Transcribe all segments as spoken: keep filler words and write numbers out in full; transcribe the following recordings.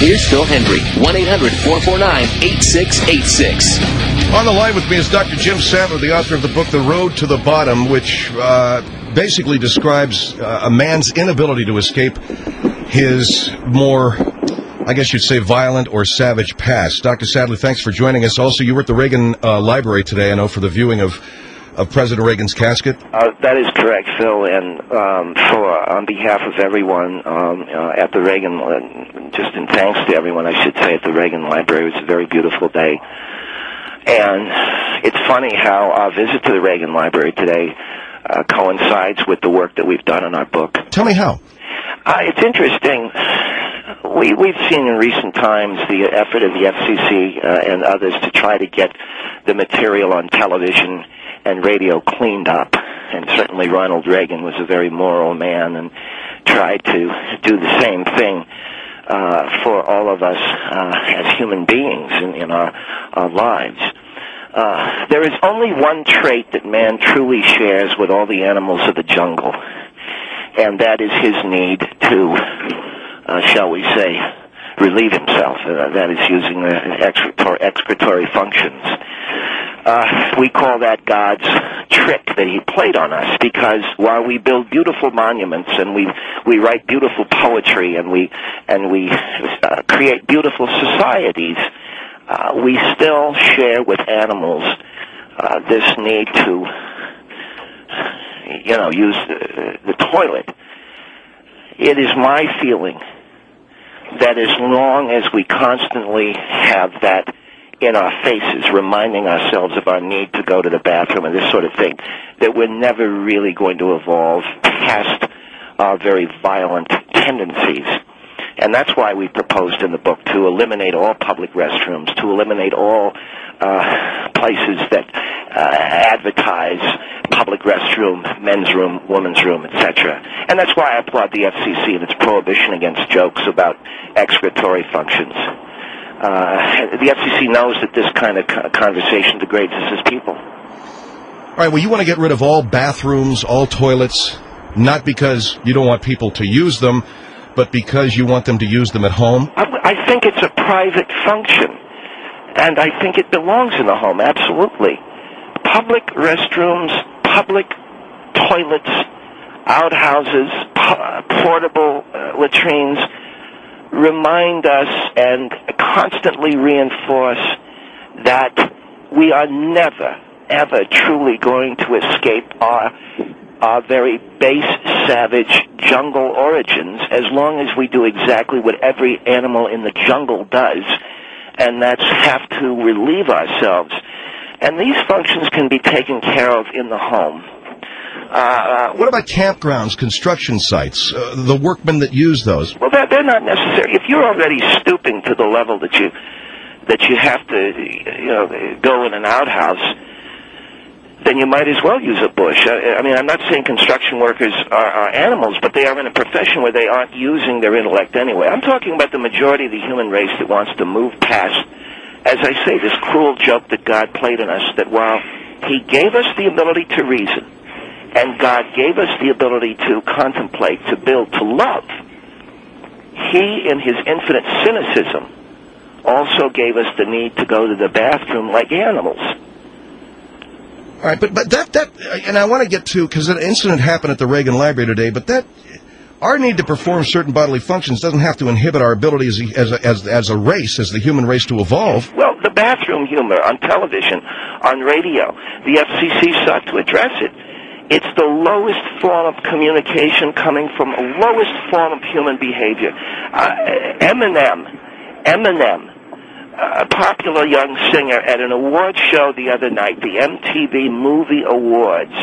Here's Phil Hendry, one eight hundred four four nine eight six eight six. On the line with me is Doctor Jim Sandler, the author of the book The Road to the Bottom, which uh, basically describes uh, a man's inability to escape his more, I guess you'd say, violent or savage past. Doctor Sadler, thanks for joining us. Also, you were at the Reagan uh, Library today, I know, for the viewing of, of President Reagan's casket. Uh, that is correct, Phil, and um, for on behalf of everyone um, uh, at the Reagan, uh, just in thanks to everyone, I should say, at the Reagan Library, it was a very beautiful day. And it's funny how our visit to the Reagan Library today uh, coincides with the work that we've done in our book. Tell me how. Uh, it's interesting. We, we've seen in recent times the effort of the F C C uh, and others to try to get the material on television and radio cleaned up. And certainly Ronald Reagan was a very moral man and tried to do the same thing uh, for all of us uh, as human beings in, in our, our lives. Uh, there is only one trait that man truly shares with all the animals of the jungle, and that is his need to, uh, shall we say, relieve himself. Uh, that is using the excretory, excretory functions. Uh, we call that God's trick that he played on us, because while we build beautiful monuments and we we write beautiful poetry and we and we uh, create beautiful societies, uh, we still share with animals uh, this need to, you know, use the, the toilet. It is my feeling that as long as we constantly have that in our faces, reminding ourselves of our need to go to the bathroom and this sort of thing, that we're never really going to evolve past our very violent tendencies. And that's why we proposed in the book to eliminate all public restrooms, to eliminate all uh, places that uh, advertise public restroom, men's room, women's room, et cetera. And that's why I applaud the F C C and its prohibition against jokes about excretory functions. Uh, the F C C knows that this kind of conversation degrades us as people. All right, well, you want to get rid of all bathrooms, all toilets, not because you don't want people to use them, but because you want them to use them at home? I, I think it's a private function, and I think it belongs in the home, absolutely. Public restrooms, public toilets, outhouses, po- portable uh, latrines remind us and constantly reinforce that we are never, ever truly going to escape our our very base, savage jungle origins as long as we do exactly what every animal in the jungle does, and that's have to relieve ourselves. And these functions can be taken care of in the home. Uh, what about campgrounds, construction sites, uh, the workmen that use those? Well, they're, they're not necessary. If you're already stooping to the level that you that you have to, you know, go in an outhouse, then you might as well use a bush. I, I mean, I'm not saying construction workers are, are animals, but they are in a profession where they aren't using their intellect anyway. I'm talking about the majority of the human race that wants to move past, as I say, this cruel joke that God played on us, that while he gave us the ability to reason, and God gave us the ability to contemplate, to build, to love, he, in his infinite cynicism, also gave us the need to go to the bathroom like animals. All right, but but that, that and I want to get to, because an incident happened at the Reagan Library today, but that, our need to perform certain bodily functions doesn't have to inhibit our ability as a, as a, as, as a race, as the human race, to evolve. Well, the bathroom humor on television, on radio, the F C C sought to address it. It's the lowest form of communication coming from the lowest form of human behavior. Uh, Eminem, Eminem, a popular young singer, at an award show the other night, the M T V Movie Awards,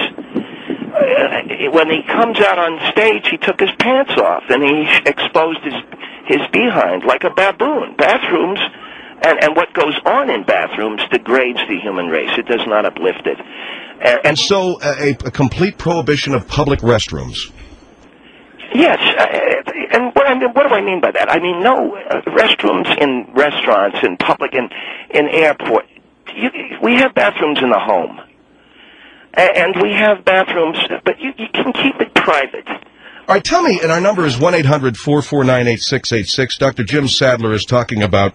uh, when he comes out on stage, he took his pants off and he exposed his his behind like a baboon. Bathrooms and, and what goes on in bathrooms degrades the human race. It does not uplift it. And, and so a, a complete prohibition of public restrooms. Yes, uh, and what, I mean, what do I mean by that? I mean, no uh, restrooms in restaurants, in public, in, in airport. You, we have bathrooms in the home, and we have bathrooms, but you, you can keep it private. All right, tell me, and our number is one eight hundred four four nine eight six eight six. Doctor Jim Sadler is talking about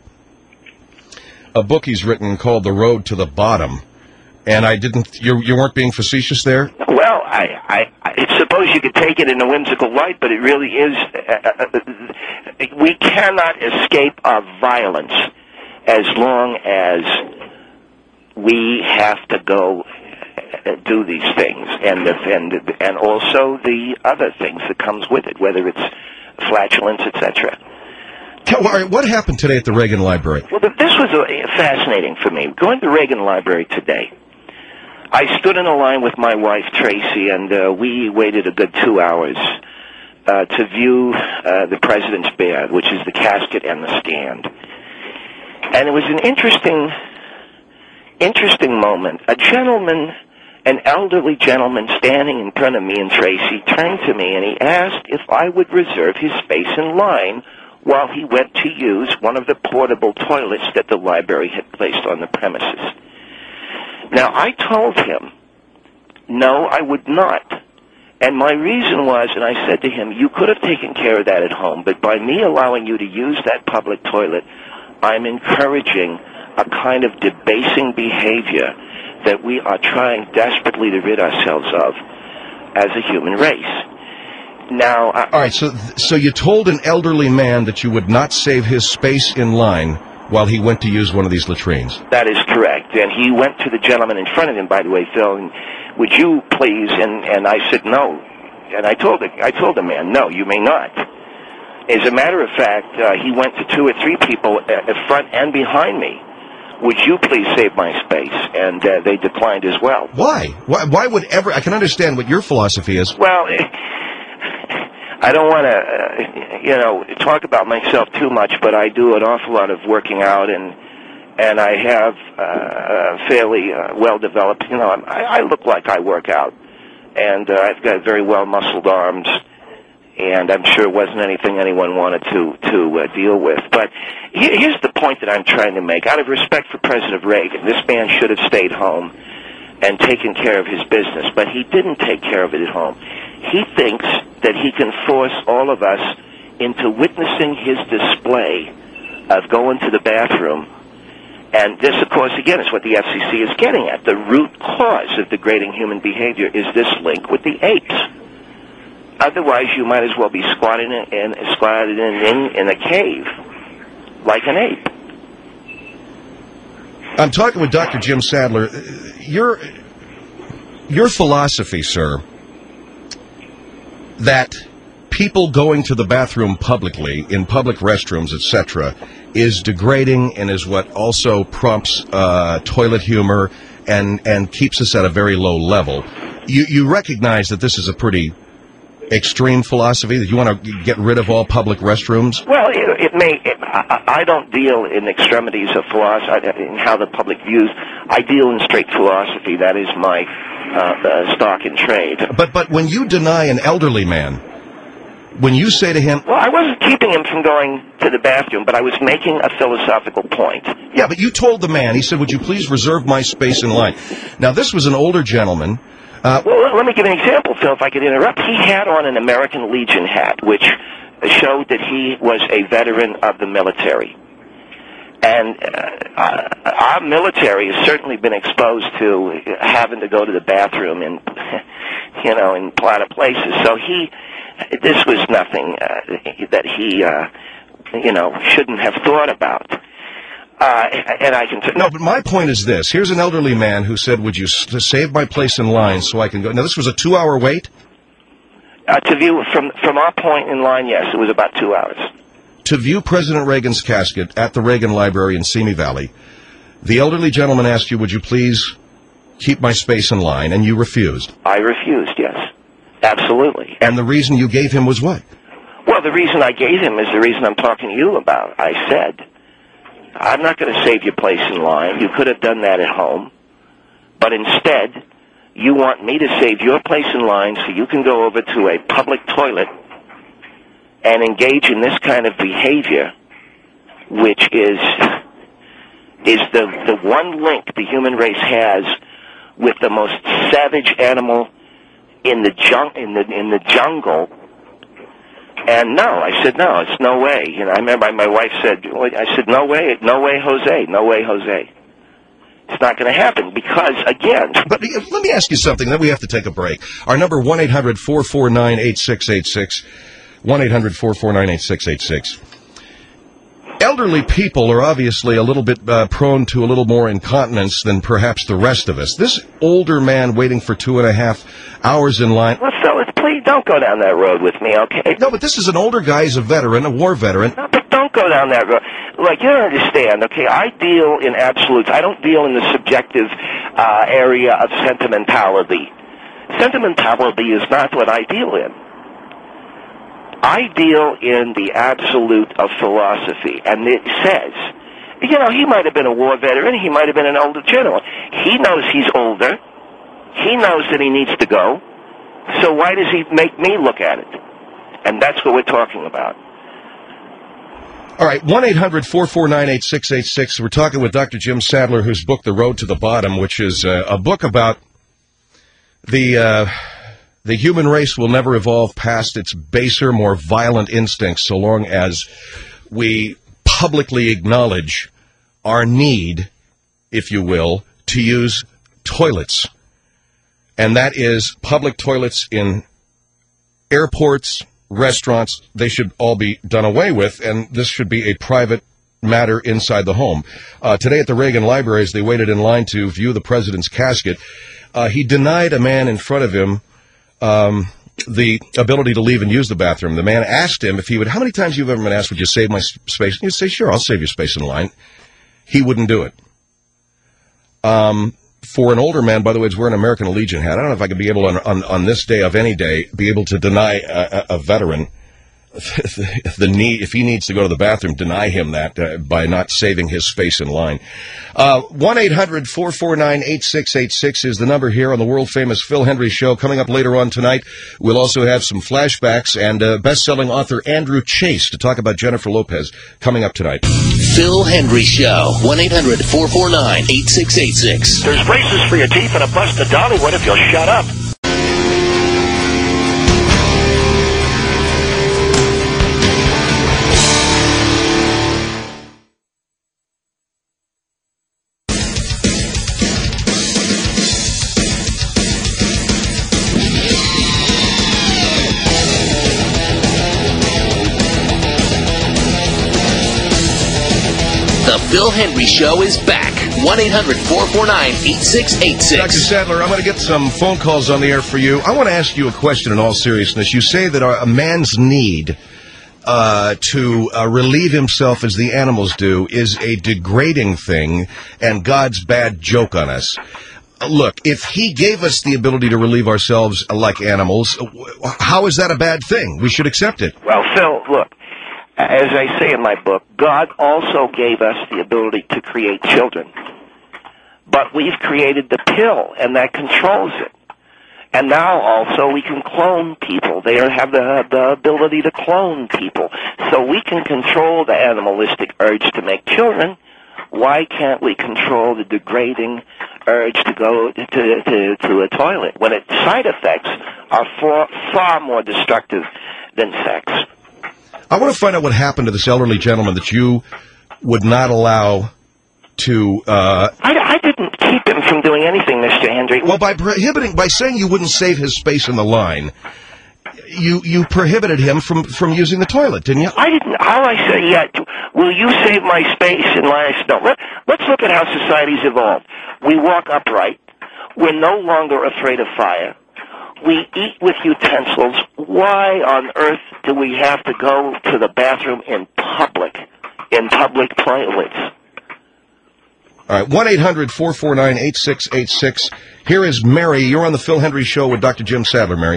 a book he's written called The Road to the Bottom. And I didn't, you, you weren't being facetious there? Well, I, I, I suppose you could take it in a whimsical light, but it really is, uh, uh, we cannot escape our violence as long as we have to go do these things, and and and also the other things that comes with it, whether it's flatulence, et cetera. Tell, all right, what happened today at the Reagan Library? Well, this was uh, fascinating for me. Going to the Reagan Library today, I stood in a line with my wife, Tracy, and uh, we waited a good two hours uh, to view uh, the President's Bed, which is the casket and the stand. And it was an interesting, interesting moment. A gentleman... An elderly gentleman standing in front of me and Tracy turned to me and he asked if I would reserve his space in line while he went to use one of the portable toilets that the library had placed on the premises. Now, I told him, no, I would not. And my reason was, and I said to him, you could have taken care of that at home, but by me allowing you to use that public toilet, I'm encouraging a kind of debasing behavior that we are trying desperately to rid ourselves of as a human race. Now, I, all right. So, so you told an elderly man that you would not save his space in line while he went to use one of these latrines. That is correct. And he went to the gentleman in front of him, by the way, Phil. And would you please? And and I said no. And I told the I told the man, no, you may not. As a matter of fact, uh, he went to two or three people at front and behind me. Would you please save my space? And uh, they declined as well. Why? Why? Why would ever? I can understand what your philosophy is. Well, I don't want to, uh, you know, talk about myself too much, but I do an awful lot of working out, and and I have uh, fairly uh, well developed. You know, I, I look like I work out, and uh, I've got very well muscled arms. And I'm sure it wasn't anything anyone wanted to to uh, deal with. But here's the point that I'm trying to make. Out of respect for President Reagan, this man should have stayed home and taken care of his business. But he didn't take care of it at home. He thinks that he can force all of us into witnessing his display of going to the bathroom. And this, of course, again, is what the F C C is getting at. The root cause of degrading human behavior is this link with the apes. Otherwise, you might as well be squatting in, in, squatted in, in, in a cave like an ape. I'm talking with Doctor Jim Sadler. Your, your philosophy, sir, that people going to the bathroom publicly, in public restrooms, et cetera, is degrading and is what also prompts uh, toilet humor and, and keeps us at a very low level. You, you recognize that this is a pretty extreme philosophy, that you want to get rid of all public restrooms? Well, it, it may. It, I, I don't deal in extremities of philosophy, in how the public views. I deal in straight philosophy. That is my uh, uh, stock in trade. But but when you deny an elderly man, when you say to him... Well, I wasn't keeping him from going to the bathroom, but I was making a philosophical point. Yeah, but you told the man, he said, would you please reserve my space in line? Now, this was an older gentleman. Uh, well, let me give an example, Phil, if I could interrupt. He had on an American Legion hat, which showed that he was a veteran of the military. And uh, our military has certainly been exposed to having to go to the bathroom in, you know, in a lot of places. So he, this was nothing uh, that he, uh, you know, shouldn't have thought about. Uh, and I can t- no, but my point is this. Here's an elderly man who said, would you s- save my place in line so I can go? Now, this was a two-hour wait? Uh, to view, from, from our point in line, yes, it was about two hours. To view President Reagan's casket at the Reagan Library in Simi Valley, the elderly gentleman asked you, would you please keep my space in line, and you refused? I refused, yes. Absolutely. And the reason you gave him was what? Well, the reason I gave him is the reason I'm talking to you about. I said, I'm not going to save your place in line. You could have done that at home. But instead, you want me to save your place in line so you can go over to a public toilet and engage in this kind of behavior, which is is the, the one link the human race has with the most savage animal in the jung- in the in the jungle, And no, I said, no, it's no way. You know, I remember my wife said, I said, no way, no way, Jose, no way, Jose. It's not going to happen because, again... But let me ask you something, then we have to take a break. Our number, one eight hundred four four nine eight six eight six, one eight hundred four four nine eight six eight six. Elderly people are obviously a little bit uh, prone to a little more incontinence than perhaps the rest of us. This older man waiting for two and a half hours in line... Well, fellas, please don't go down that road with me, okay? No, but this is an older guy. He's a veteran, a war veteran. No, but don't go down that road. Like, you don't understand, okay? I deal in absolutes. I don't deal in the subjective uh, area of sentimentality. Sentimentality is not what I deal in. I deal in the absolute of philosophy, and it says, you know, he might have been a war veteran, he might have been an older general. He knows he's older. He knows that he needs to go. So why does he make me look at it? And that's what we're talking about. All right, one eight hundred four four nine eight six eight six. We're talking with Doctor Jim Sadler, whose book, The Road to the Bottom, which is uh, a book about the... Uh, The human race will never evolve past its baser, more violent instincts so long as we publicly acknowledge our need, if you will, to use toilets. And that is public toilets in airports, restaurants. They should all be done away with, and this should be a private matter inside the home. Uh, today at the Reagan Library, as they waited in line to view the president's casket, uh, he denied a man in front of him Um, the ability to leave and use the bathroom. The man asked him if he would, how many times you've ever been asked, would you save my space? And you'd say, sure, I'll save your space in line. He wouldn't do it. Um, for an older man, by the way, it's wearing an American Legion hat. I don't know if I could be able on, on, on this day of any day, be able to deny a, a veteran the, the need, if he needs to go to the bathroom, deny him that uh, by not saving his space in line. Uh, one eight hundred four four nine eight six eight six is the number here on the world-famous Phil Hendrie Show. Coming up later on tonight, we'll also have some flashbacks and uh, best-selling author Andrew Chase to talk about Jennifer Lopez coming up tonight. Phil Hendrie Show, one eight hundred four four nine eight six eight six. There's braces for your teeth and a busted dolly. What if you'll shut up? The Phil Hendrie Show is back. one eight hundred four four nine eight six eight six. Doctor Sadler, I'm going to get some phone calls on the air for you. I want to ask you a question in all seriousness. You say that a man's need uh, to uh, relieve himself as the animals do is a degrading thing and God's bad joke on us. Look, if he gave us the ability to relieve ourselves like animals, how is that a bad thing? We should accept it. Well, Phil, look. As I say in my book, God also gave us the ability to create children. But we've created the pill, and that controls it. And now also we can clone people. They have the, the ability to clone people. So we can control the animalistic urge to make children. Why can't we control the degrading urge to go to, to, to a toilet when its side effects are far, far more destructive than sex? I want to find out what happened to this elderly gentleman that you would not allow to... Uh, I, I didn't keep him from doing anything, Mister Hendrie. Well, by prohibiting, by saying you wouldn't save his space in the line, you you prohibited him from, from using the toilet, didn't you? I didn't. All I said, yeah, will you save my space in line? I said, no. Let, let's look at how society's evolved. We walk upright. We're no longer afraid of fire. We eat with utensils. Why on earth do we have to go to the bathroom in public, in public toilets? All right, one eight hundred four four nine eight six eight six. Here is Mary. You're on the Phil Hendrie Show with Doctor Jim Sadler, Mary.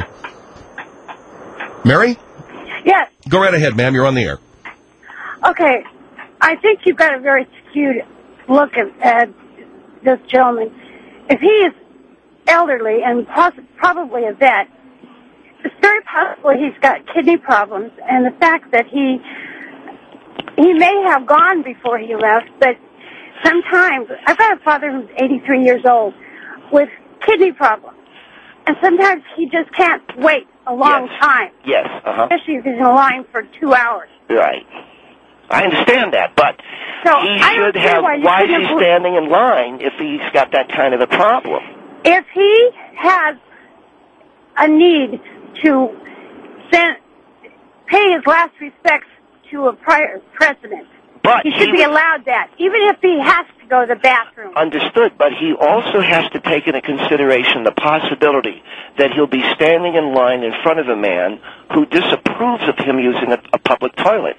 Mary? Yes. Go right ahead, ma'am. You're on the air. Okay. I think you've got a very skewed look at, at this gentleman. If he is elderly and poss- probably a vet, it's very possible he's got kidney problems, and the fact that he he may have gone before he left, but sometimes, I've got a father who's eighty-three years old with kidney problems, and sometimes he just can't wait a long Yes. time, Yes, uh-huh. especially if he's in line for two hours. Right. I understand that, but So, he I don't should see have, why you why is couldn't he have- standing in line if he's got that kind of a problem? If he has a need to send, pay his last respects to a prior president, But he should he be was- allowed that, even if he has to go to the bathroom. Understood, but he also has to take into consideration the possibility that he'll be standing in line in front of a man who disapproves of him using a, a public toilet.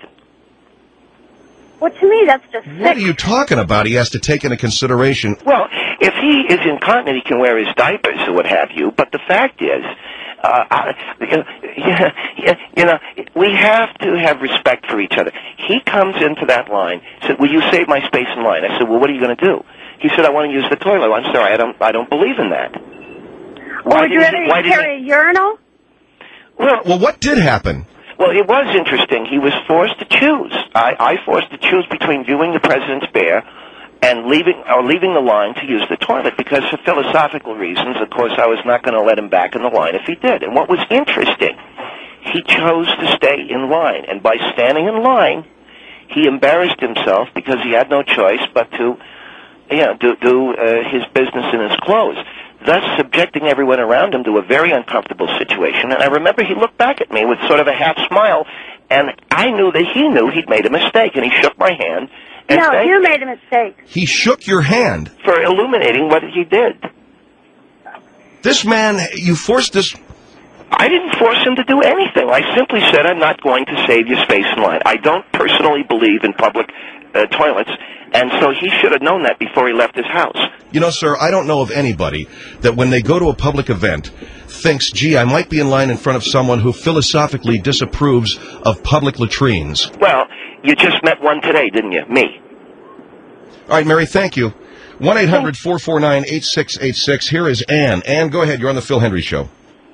Well, to me, that's just What sick. are you talking about? He has to take into consideration. Well, if he is incontinent, he can wear his diapers or what have you, but the fact is, uh, I, yeah, yeah, you know, we have to have respect for each other. He comes into that line, said, "Will you save my space in line?" I said, "Well, what are you going to do?" He said, "I want to use the toilet." I'm sorry, I don't, I don't believe in that. Or would you didn't rather he- why he didn't carry a urinal? Well, Well, what did happen? Well, it was interesting. He was forced to choose. I, I forced to choose between viewing the president's bear and leaving or leaving the line to use the toilet because for philosophical reasons, of course, I was not going to let him back in the line if he did. And what was interesting, he chose to stay in line. And by standing in line, he embarrassed himself because he had no choice but to you know, do, do uh, his business in his clothes, thus subjecting everyone around him to a very uncomfortable situation. And I remember he looked back at me with sort of a half smile, and I knew that he knew he'd made a mistake, and he shook my hand. And No, thanked you me made a mistake. He shook your hand. for illuminating what he did. This man, you forced this. I didn't force him to do anything. I simply said, I'm not going to save your space in line. I don't personally believe in public uh, toilets, and so he should have known that before he left his house. You know, sir, I don't know of anybody that when they go to a public event thinks, gee, I might be in line in front of someone who philosophically disapproves of public latrines. Well, you just met one today, didn't you? Me. All right, Mary, thank you. one eight hundred four four nine eight six eight six. Here is Ann. Ann, go ahead. You're on the Phil Hendry Show.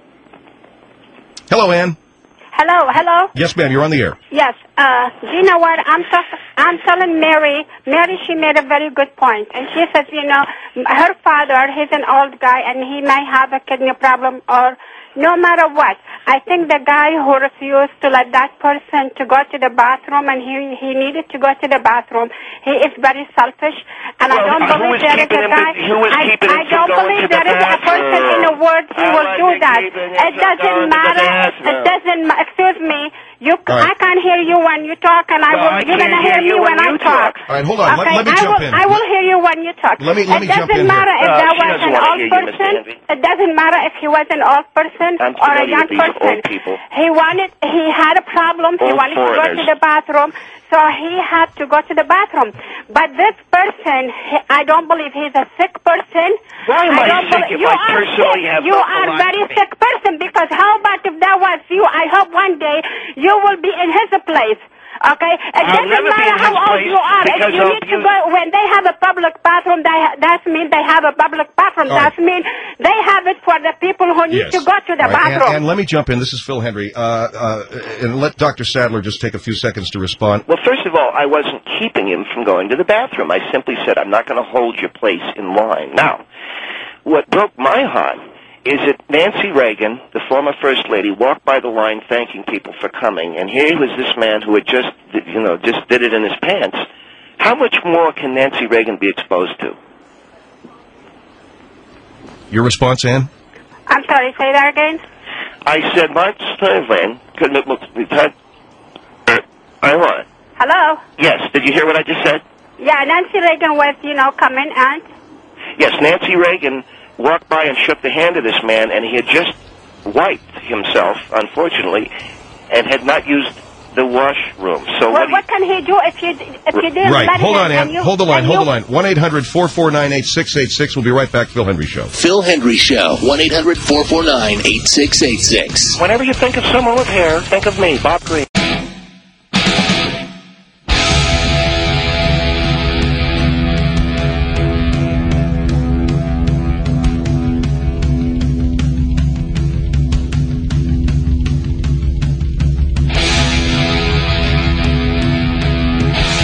Hello, Ann. Hello, hello. Yes, ma'am, you're on the air. Yes. Uh, do you know what? I'm t- I'm telling Mary. Mary, she made a very good point, and she says, you know, her father, he's an old guy, and he may have a kidney problem, or no matter what. I think the guy who refused to let that person to go to the bathroom, and he he needed to go to the bathroom, he is very selfish, and I Well, don't who believe was there is keeping a him guy. to- who was I, keeping I him from don't going believe to the there is a person in the world who bathroom? will I do wasn't that. keeping him It from doesn't going to the matter. It bathroom. doesn't. ma- Excuse me. You, All right. I can't hear you when you talk, and I Well, will. I You're can't gonna hear hear you me when, when I you talk. talk. All right, hold on. Let- Okay, let me I jump will, in. I will hear you when you talk. Let me- let me it jump doesn't in here. matter if No, that she was doesn't an wanna old hear you, Mister person. Envy. It doesn't matter if he was an old person I'm or a familiar young with these person. old people. He wanted. He had a problem. He Old wanted to go to foreigners. the bathroom, so he had to go to the bathroom. But this person, he, I don't believe he's a sick person. Why am I don't sick believe- if you I are personally sick. have You no are a very philosophy? sick person, because how about if that was you? I hope one day you will be in his place. Okay? It I'll doesn't never be matter in how his old place you are. If because you I'll need to use- go, when they have a public bathroom, they ha- that means they have a public bathroom. All right. That means they have it for the people who need Yes. to go to the All right, bathroom. And, and let me jump in. This is Phil Hendry. Uh, uh, and let Doctor Sadler just take a few seconds to respond. Well, first of all, I wasn't keeping him from going to the bathroom. I simply said, I'm not going to hold your place in line. Now, what broke my heart is that Nancy Reagan, the former First Lady, walked by the line thanking people for coming, and here was this man who had just, you know, just did it in his pants. How much more can Nancy Reagan be exposed to? Your response, Ann? I'm sorry, say that again? I said, Mark Steinlein, I want. Hello? Yes, did you hear what I just said? Yeah, Nancy Reagan was, you know, coming and... Yes, Nancy Reagan walked by and shook the hand of this man, and he had just wiped himself, unfortunately, and had not used the washroom. So Well, what, what can he do if you if you didn't Right. let Hold him on, and Ann. you, Hold the line. and Hold the you- line. one eight hundred four four nine eight six eight six. We'll be right back. Phil Hendry Show. Phil Hendry Show, one eight hundred four four nine eight six eight six. whenever you think of someone with hair, think of me, Bob Green.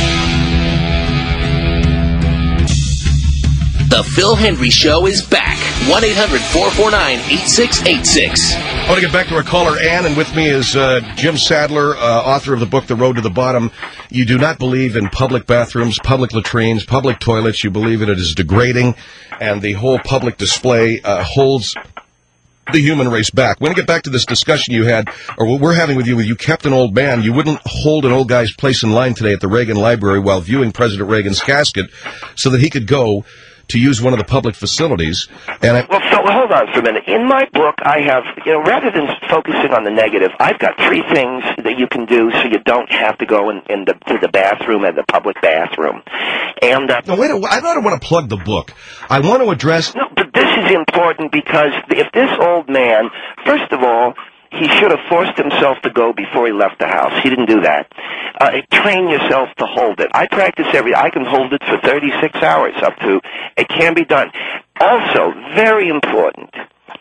The Phil Hendry Show is back. one eight hundred four four nine eight six eight six. I want to get back to our caller, Ann, and with me is uh, Jim Sadler, uh, author of the book, The Road to the Bottom. You do not believe in public bathrooms, public latrines, public toilets. You believe that it is degrading, and the whole public display uh, holds the human race back. We're going to get back to this discussion you had, or what we're having with you, where you kept an old man. You wouldn't hold an old guy's place in line today at the Reagan Library while viewing President Reagan's casket so that he could go to use one of the public facilities. And I, well, so hold on for a minute. In my book, I have, you know, rather than focusing on the negative, I've got three things that you can do so you don't have to go in, in the, to the bathroom at the public bathroom. And uh, no, wait, I don't want to plug the book. I want to address. No, but this is important because if this old man, first of all, he should have forced himself to go before he left the house. He didn't do that. Uh, train yourself to hold it. I practice every, I can hold it for thirty-six hours up to, it can be done. Also, very important,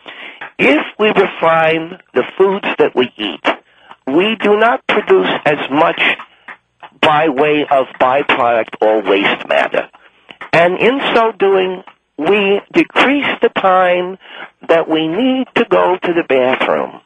if we refine the foods that we eat, we do not produce as much by way of byproduct or waste matter. And in so doing, we decrease the time that we need to go to the bathroom.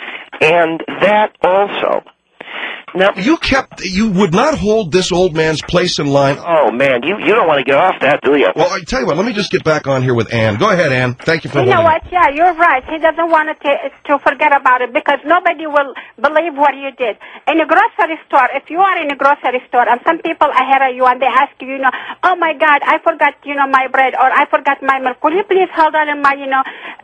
And that also. Now, you kept, you would not hold this old man's place in line. Oh, man, you, you don't want to get off that, do you? Well, I tell you what, let me just get back on here with Ann. Go ahead, Ann. Thank you for You know holding. what? Yeah, you're right. He doesn't want to, to forget about it because nobody will believe what you did. In a grocery store, if you are in a grocery store and some people ahead of you and they ask you, you know, oh, my God, I forgot, you know, my bread or I forgot my milk. Will you please hold on in my, you know,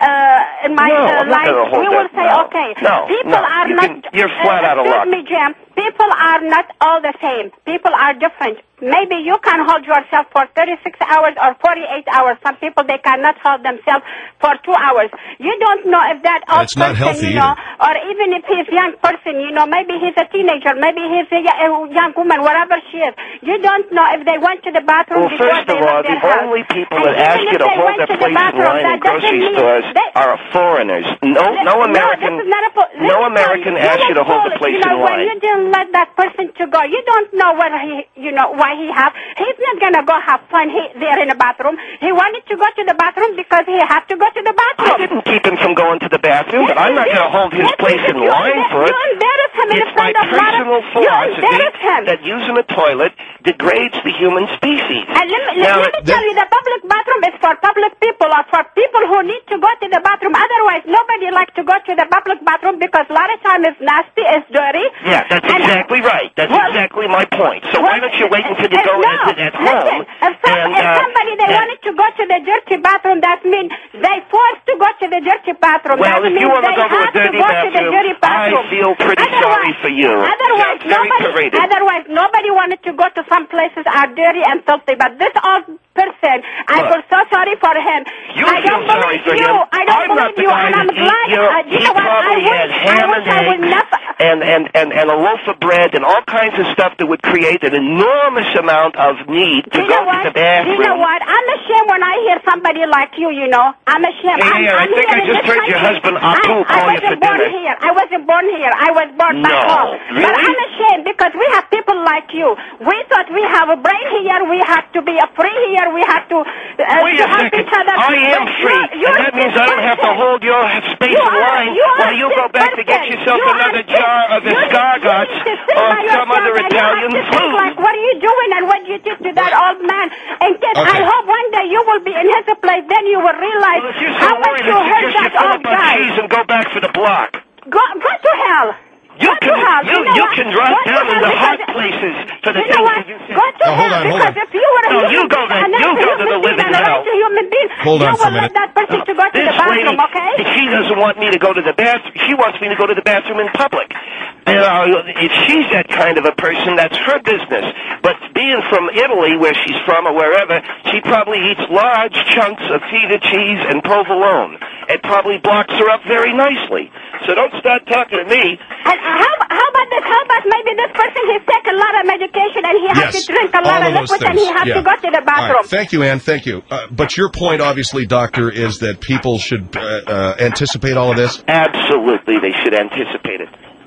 uh, in my no, uh, I'm not line? gonna hold We will that. say, no. okay. No, people no. are you not. Can, you're flat uh, out of luck. Excuse me, Jim. People are not all the same. People are different. Maybe you can hold yourself for thirty-six hours or forty-eight hours. Some people, they cannot hold themselves for two hours. You don't know if that old That's not person, healthy you know, either. or even if he's a young person, you know, maybe he's a teenager, maybe he's a, a young woman, whatever she is. You don't know if they went to the bathroom Well, before first they of all, left the their house. only people And that even ask if you to they hold went their to the place in bathroom, line in that doesn't grocery mean stores they- are foreigners. No, no American, no, this is not a po- no American listen, asks you to hold the foolish. place you know, in when line. you didn't let that person to go, you don't know whether he, you know, why he have. He's not gonna go have fun he, there in the bathroom. He wanted to go to the bathroom because he had to go to the bathroom. I didn't keep him from going to the bathroom, but I'm not going to hold his Yes, place you in did. line You for it. You embarrass him in It's my front of a lot of- personal You philosophy embarrass him. that using a toilet degrades the human species. And let me, Now, let me the- tell you, the public bathroom is for public people or for people who need to go to the bathroom. Otherwise, nobody likes to go to the public bathroom because a lot of time it's nasty, it's dirty. Yeah, that's And- exactly right. That's Well, exactly my point. So well, why don't you wait until you uh, go no, at, at listen, home? If, some, and, if uh, somebody, they and- wanted to go to the dirty bathroom, that means they forced to go to the dirty bathroom. Well, that if you means want to they go to a have dirty to go to the bathroom, dirty bathroom. I feel pretty otherwise, sorry for you. Otherwise, Sounds very nobody, paraded. otherwise, nobody wanted to go to some places are dirty and filthy. But this old person, I Look, feel so sorry for him. You I feel don't sorry believe for you. him. I don't I'm not believe the you, guy and I'm that eat glad. your, Uh, you he know what? I probably wish, had I ham wish and I would eggs never. and, and, and, and a loaf of bread and all kinds of stuff that would create an enormous amount of need to You go know what? to the bathroom. You know what? I'm ashamed when I hear somebody like you, you know. I'm ashamed. Hey, I'm, here, I I'm think here I in just this heard your country. husband, Apu, I, call I you for wasn't born dinner. here. I wasn't born here. I was born back No, home. really? But I'm ashamed because we have people like you. We thought we have a brain here. We have to be a free here. We have to, uh, Wait to a help second. each other. I am But free, you're, you're and that means I don't have to person. hold your space You in are- line you are while you go sick back to get person. yourself You are another sick. jar of You need- escargots you need to sit or by some other yourself and Italian you have to think food. like, what are you doing and what you did to that old man? And kid, Okay. I hope one day you will be in his place. Then you will realize Well, if you're how so much worried, you I hurt suggest you that fill old up on guy. cheese and go back for the block. Go, go to hell. You go can, to hell. you, know you what? can drive go to down in hell the hot because- places for the You know things what? that you said. Go to Oh, hold hell on, hold because on. if you were a No, human you go being, there. and You as a go to the human being living and a hell. right human being, Hold you on for a will let minute. that person to go to This the bathroom, lady, okay? she doesn't want me to go to the bathroom. She wants me to go to the bathroom in public. You know, if she's that kind of a person, that's her business. But being from Italy, where she's from or wherever, she probably eats large chunks of feta cheese and provolone. It probably blocks her up very nicely. So don't start talking to me. And how, how about this? How about maybe this person, he's taken a lot of medication and he has Yes, to drink a all lot of of those liquid and things. he has Yeah. to go to the All bathroom. right. Thank you, Ann. Thank you. Uh, but your point, obviously, Doctor, is that people should uh, uh, anticipate all of this? Absolutely, they should anticipate it.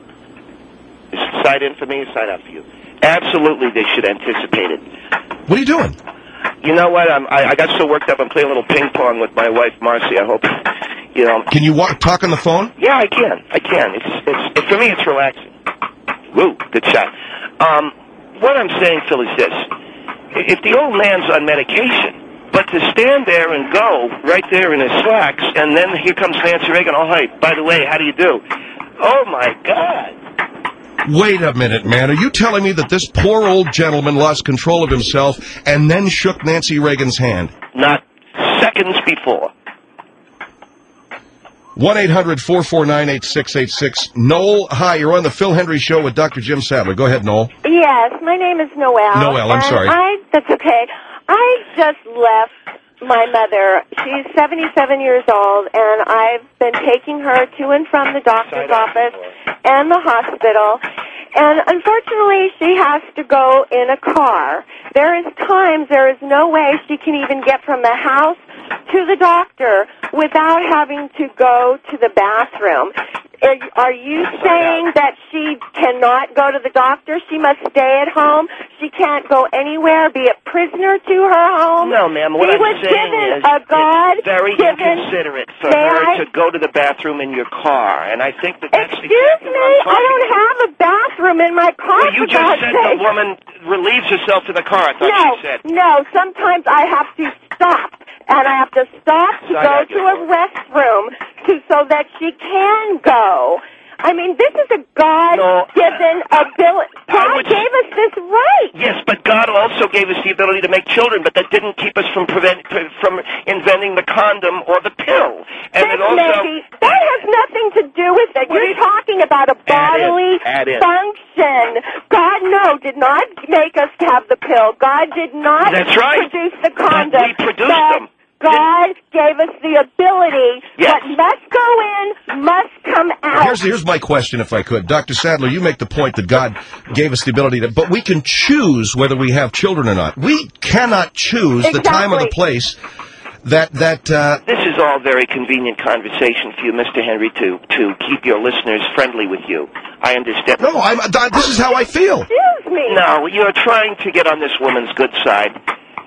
Is it side in for me or side out for you? Absolutely, they should anticipate it. What are you doing? You know what? I'm, I, I got so worked up. I'm playing a little ping pong with my wife, Marcy. I hope, you know. Can you walk, talk on the phone? Yeah, I can. I can. It's, it's, it, for me, it's relaxing. Woo, good shot. Um, what I'm saying, Phil, is this. If the old man's on medication, but to stand there and go right there in his slacks, and then here comes Nancy Reagan, oh, hi, by the way, how do you do? Oh, my God. Wait a minute, man. Are you telling me that this poor old gentleman lost control of himself and then shook Nancy Reagan's hand? Not seconds before. one eight hundred four four nine eight six eight six. Noel, hi, you're on the Phil Hendry Show with Doctor Jim Sadler. Go ahead, Noel. Yes, my name is Noelle. Noelle, I'm and sorry. I, that's okay. I just left my mother. She's seventy-seven years old, and I've been taking her to and from the doctor's office and the hospital. And unfortunately, she has to go in a car. There is times there is no way she can even get from the house to the doctor without having to go to the bathroom. Are you saying that she cannot go to the doctor? She must stay at home? She can't go anywhere, be a prisoner to her home? No, ma'am. What she I'm was saying given is a God it's very given, inconsiderate for May her I? to go to the bathroom in your car, and I think that that's Excuse exactly me, what I'm I don't talking have a bathroom in my car. about. You for just God's said sake. the woman relieves herself to the car. I thought No, she said. no. Sometimes I have to stop, and I have to stop to So I go got to you. a restroom to so that she can go. I mean, this is a God-given No, ability. God would- gave us this right. Yes, but God also gave us the ability to make children, but that didn't keep us from prevent pre- from inventing the condom or the pill. And This it also maybe, that has nothing to do with it. What You're is- talking about a bodily Add in. function. God, no, did not make us to have the pill. God did not That's right. produce the But condom. we produced But them. God gave us the ability. Yes. What must go in must come out. Here's, here's my question, if I could. Doctor Sadler, you make the point that God gave us the ability to, but we can choose whether we have children or not. We cannot choose the time or the Exactly. place that, that, uh, This is all very convenient conversation for you, Mister Henry, to, to keep your listeners friendly with you. I understand. no, I'm, uh, this is how I feel. Excuse me. No, you're trying to get on this woman's good side.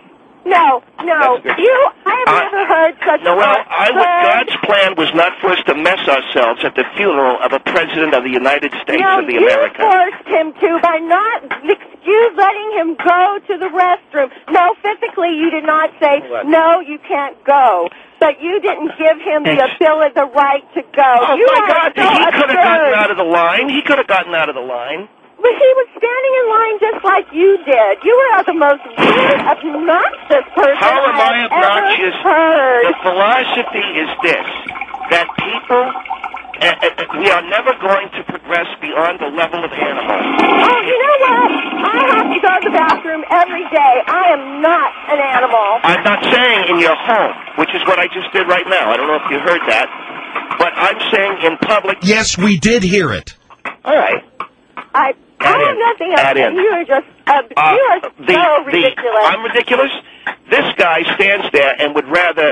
No, no. That's good. You, I have Uh, never heard such No, well, I would, absurd- God's plan was not for us to mess ourselves at the funeral of a president of the United States No, of the you America. forced him to by not excuse letting him go to the restroom. No, physically you did not say, What? no, you can't go. But you didn't give him the Ex- ability, the right to go. Oh, you my are God, so he could have gotten absurd. out of the line. He could have gotten out of the line. But he was standing in line just like you did. You were the most weird, obnoxious person How am I I've obnoxious? ever heard. The philosophy is this, that people, uh, uh, we are never going to progress beyond the level of animals. Oh, you know what? I have to go to the bathroom every day. I am not an animal. I'm not saying in your home, which is what I just did right now. I don't know if you heard that. But I'm saying in public. Yes, we did hear it. All right. I, I Add have in. nothing else. Add in. You are just, uh, Uh, you are the, so the, ridiculous. I'm ridiculous? This guy stands there and would rather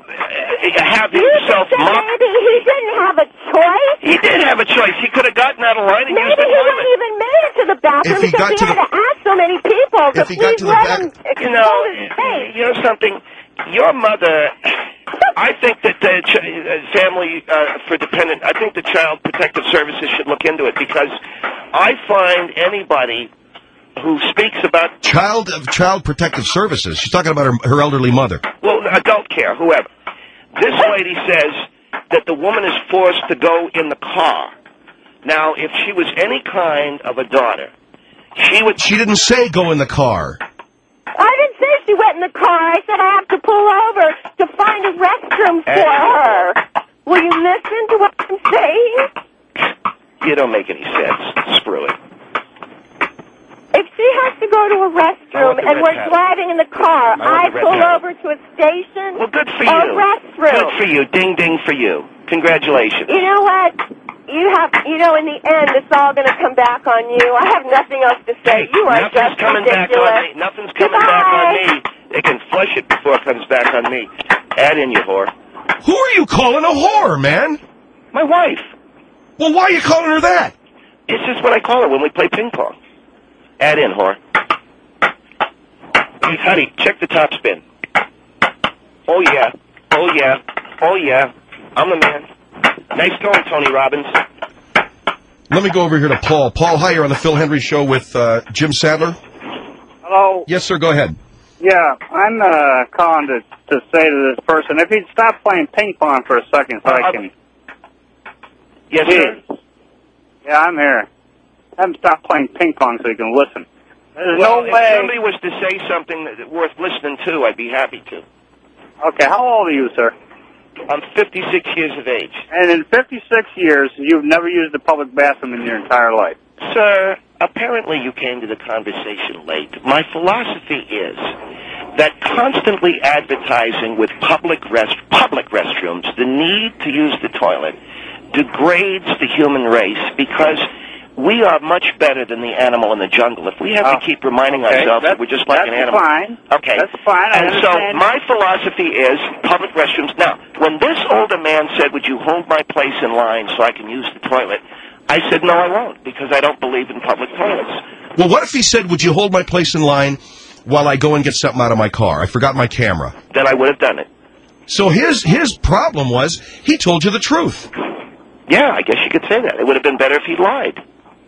uh, have you himself think that mocked. maybe he didn't have a choice? He did have a choice. He could have gotten out of line and used Maybe the he wouldn't toilet. even made it to the bathroom If he because got he to had the- to ask so many people to If he got please to the let back- him expose You know, his face. you know something? Your mother, I think that the ch- uh, family uh, for dependent, I think the Child Protective Services should look into it because I find anybody who speaks about, Child of Child Protective Services. She's talking about her, her elderly mother. well, adult care, whoever. This lady says that the woman is forced to go in the car. Now, if she was any kind of a daughter, she would... She didn't say go in the car. I didn't say she went in the car. I said I have to pull over to find a restroom for her. Will you listen to what I'm saying? You don't make any sense. Screw it. If she has to go to a I want restroom the and red we're paddle. driving in the car, I want I the red pull paddle. over to a station Well, good for or you. restroom. Good for you. Ding, ding for you. Congratulations. You know what? You have, you know, in the end, it's all going to come back on you. I have nothing else to say. You are Nothing's just coming ridiculous. back on me. Nothing's coming back on Goodbye. me. They can flush it before it comes back on me. Add in, you whore. Who are you calling a whore, man? My wife. Well, why are you calling her that? It's just what I call her when we play ping pong. Add in, whore. Hey, honey, check the top spin. Oh, yeah. Oh, yeah. Oh, yeah. I'm the man. Nice going, Tony Robbins. Let me go over here to Paul. Paul, hi, you're on the Phil Hendry Show with uh, Jim Sadler. Hello. Yes, sir, go ahead. Yeah, I'm uh, calling to, to say to this person, if he'd stop playing ping pong for a second so uh, I can... Yes, Please. sir? Yeah, I'm here. Have him stop playing ping pong so he can listen. There's well, no if way... somebody was to say something that, worth listening to, I'd be happy to. Okay, how old are you, sir? I'm fifty-six years of age. And in fifty-six years, you've never used a public bathroom in your entire life? Sir, apparently you came to the conversation late. My philosophy is that constantly advertising with public rest public restrooms, the need to use the toilet, degrades the human race because we are much better than the animal in the jungle. If we have oh, to keep reminding okay. ourselves that's, that we're just like that's an animal. Fine. Okay. That's fine. I and so understand. my philosophy is public restrooms. Now, when this older man said, would you hold my place in line so I can use the toilet, I said, no, I won't, because I don't believe in public toilets. Well, what if he said, would you hold my place in line while I go and get something out of my car? I forgot my camera. Then I would have done it. So his his problem was he told you the truth. Yeah, I guess you could say that. It would have been better if he'd lied.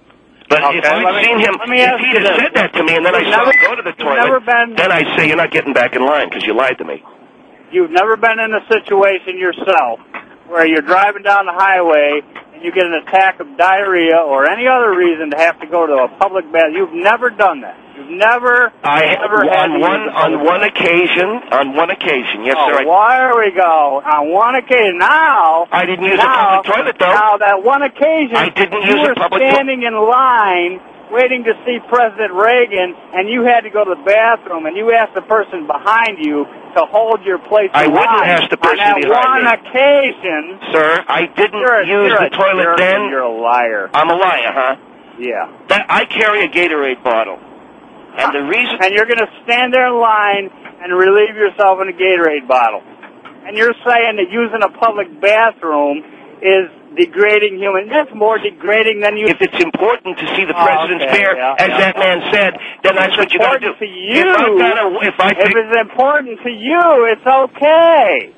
But okay, if I'd seen him, if he'd have said that to me and then I saw never, him go to the toilet, been, then I'd say, you're not getting back in line because you lied to me. You've never been in a situation yourself where you're driving down the highway and you get an attack of diarrhea or any other reason to have to go to a public bath. You've never done that. You've never, I never had on one on one occasion, on one occasion, yes, oh, sir. I, there we go. On one occasion, now I didn't use now, a public toilet though. Now that one occasion, I didn't you use were a public standing in line waiting to see President Reagan, and you had to go to the bathroom, and you asked the person behind you to hold your place. I wouldn't line. ask the person on that behind one me. occasion, sir, I didn't you're a, use you're the toilet jerk then. And you're a liar. I'm a liar, huh? Yeah. That, I carry a Gatorade bottle. And the reason... And you're going to stand there in line and relieve yourself in a Gatorade bottle. And you're saying that using a public bathroom is degrading human... That's more degrading than you... If it's important to see the oh, president's okay, fair, yeah, as yeah. that man said, then that's what you got to do. To you, if, I've gotta, if, I if it's important to you, it's okay.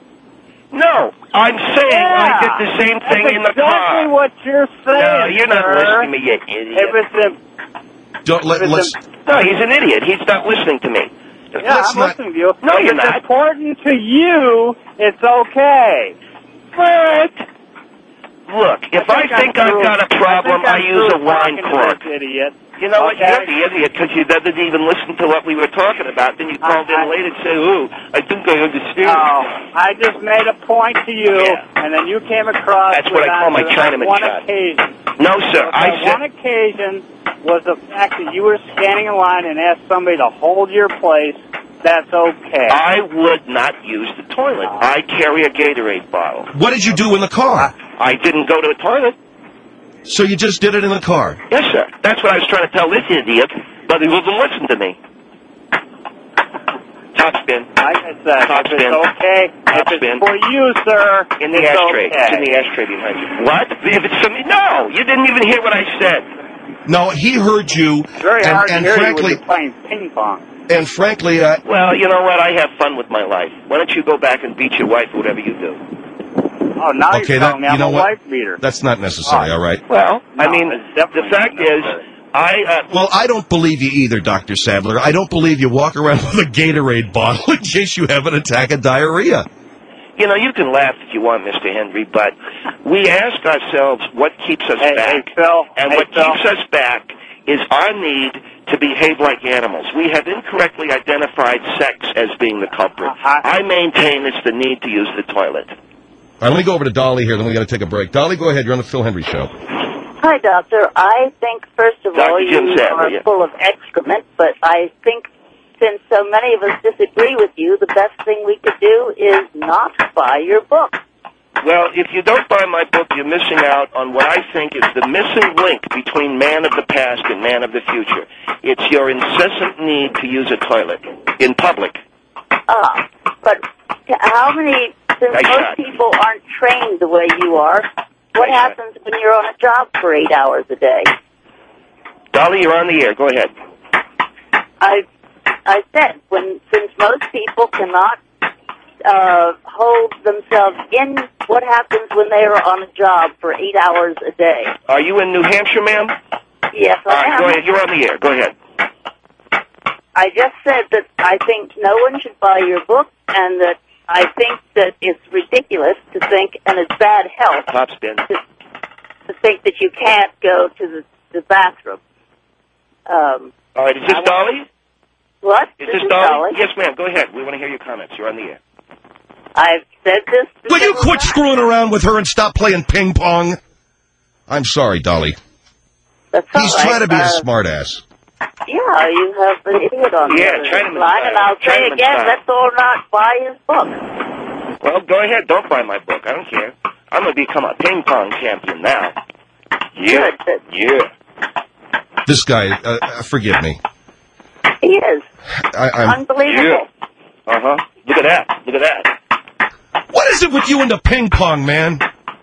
No, I'm saying yeah. I did the same thing that's in the exactly car. what you're saying, No, you're not sir. listening to me, you idiot. If it's a, Don't let, if it's let's... a, no, he's an idiot. He's not listening to me. Yeah, let's I'm not, listening to you. No, if you're it's not. important to you, it's okay. But... Look, if I think, I think I've got a problem, I, I use a wine cork. Idiot. You know what? Okay. You're the idiot because you didn't even listen to what we were talking about. Then you called I, in later and said, "Ooh, I think I understand." Oh, I just made a point to you, yeah. and then you came across. That's what I call my Chinaman one shot. Occasion. No, sir. So I said one occasion was the fact that you were standing in line and asked somebody to hold your place. That's okay. I would not use the toilet. I carry a Gatorade bottle. What did you do in the car? I didn't go to the toilet. So you just did it in the car? Yes, sir. That's what I was trying to tell this idiot, but he wouldn't listen to me. Top spin. Like I said, Top if spin. it's okay, Top if spin. it's for you, sir, In the it's ashtray. okay. It's in the ashtray behind you. What? If it's for me? No, you didn't even hear what I said. No, he heard you. It's very and, hard and to hear frankly, you when you're playing ping pong. And frankly, uh, well, you know what? I have fun with my life. Why don't you go back and beat your wife or whatever you do? Oh, now okay, you're that, telling me I'm you know a what? wife beater. That's not necessary, Oh. all right? Well, No, I mean, it's the definitely fact not is, necessary. I... Uh, Well, I don't believe you either, Doctor Sadler. I don't believe you walk around with a Gatorade bottle in case you have an attack of diarrhea. You know, you can laugh if you want, Mister Henry, but we ask ourselves what keeps us Hey, back. hey, Phil. And Hey, what Phil. keeps us back is our need to behave like animals. We have incorrectly identified sex as being the culprit. Uh-huh. I maintain it's the need to use the toilet. All right, let me go over to Dolly here, then we got to take a break. Dolly, go ahead. You're on the Phil Hendry Show. Hi, Doctor. I think, first of Doctor all, Jim you Sadler, are yeah. full of excrement, but I think since so many of us disagree with you, the best thing we could do is not buy your book. Well, if you don't buy my book, you're missing out on what I think is the missing link between man of the past and man of the future. It's your incessant need to use a toilet in public. Ah, but how many, since Nice most shot. people aren't trained the way you are, what Nice shot. happens when you're on a job for eight hours a day? Dolly, you're on the air. Go ahead. I I said, when since most people cannot uh, hold themselves in, what happens when they are on a job for eight hours a day? Are you in New Hampshire, ma'am? Yes, I All right, am. go ahead. You're on the air. Go ahead. I just said that I think no one should buy your book, and that I think that it's ridiculous to think, and it's bad health, Top spin. to, to think that you can't go to the, the bathroom. Um, All right, is this I want- Dolly? What? Is This this is Dolly? Dolly. Yes, ma'am. Go ahead. We want to hear your comments. You're on the air. I've said this. to Will you several quit times. screwing around with her and stop playing ping pong? I'm sorry, Dolly. That's all He's right. trying to be a Uh, smartass. Yeah, you have an idiot on Yeah, the other Chinaman line, style. and I'll say Chinaman again, style. let's all not buy his book. Well, go ahead. Don't buy my book. I don't care. I'm going to become a ping pong champion now. Yeah. Good. Yeah. This guy, uh, uh, forgive me. He is. I, I'm. Unbelievable. Uh-huh. Look at that. Look at that. What is it with you and the ping pong, man?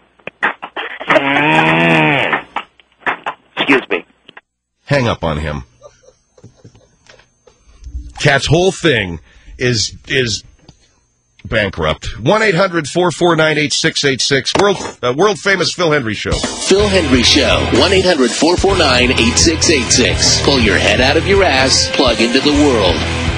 Mm. Excuse me. Hang up on him. Cat's whole thing is is bankrupt. one eight hundred four four nine eight six eight six. World uh, world famous Phil Hendry Show. Phil Hendry Show. one eight hundred four four nine eight six eight six. Pull your head out of your ass. Plug into the world.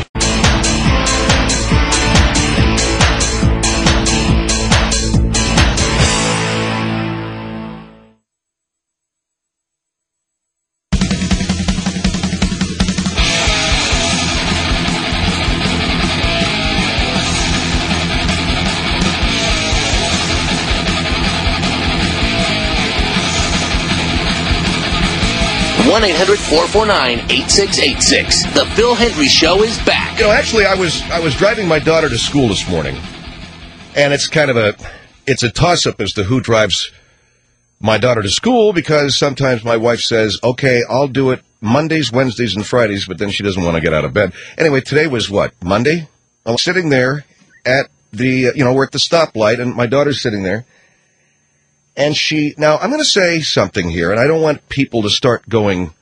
one eight hundred four four nine eight six eight six. The Phil Hendry Show is back. You know, actually, I was I was driving my daughter to school this morning, and it's kind of a it's a toss up as to who drives my daughter to school, because sometimes my wife says, "Okay, I'll do it Mondays, Wednesdays, and Fridays," but then she doesn't want to get out of bed. Anyway, today was what, Monday? I was sitting there at the uh, you know we're at the stoplight, and my daughter's sitting there. And she, now I'm going to say something here, and I don't want people to start going,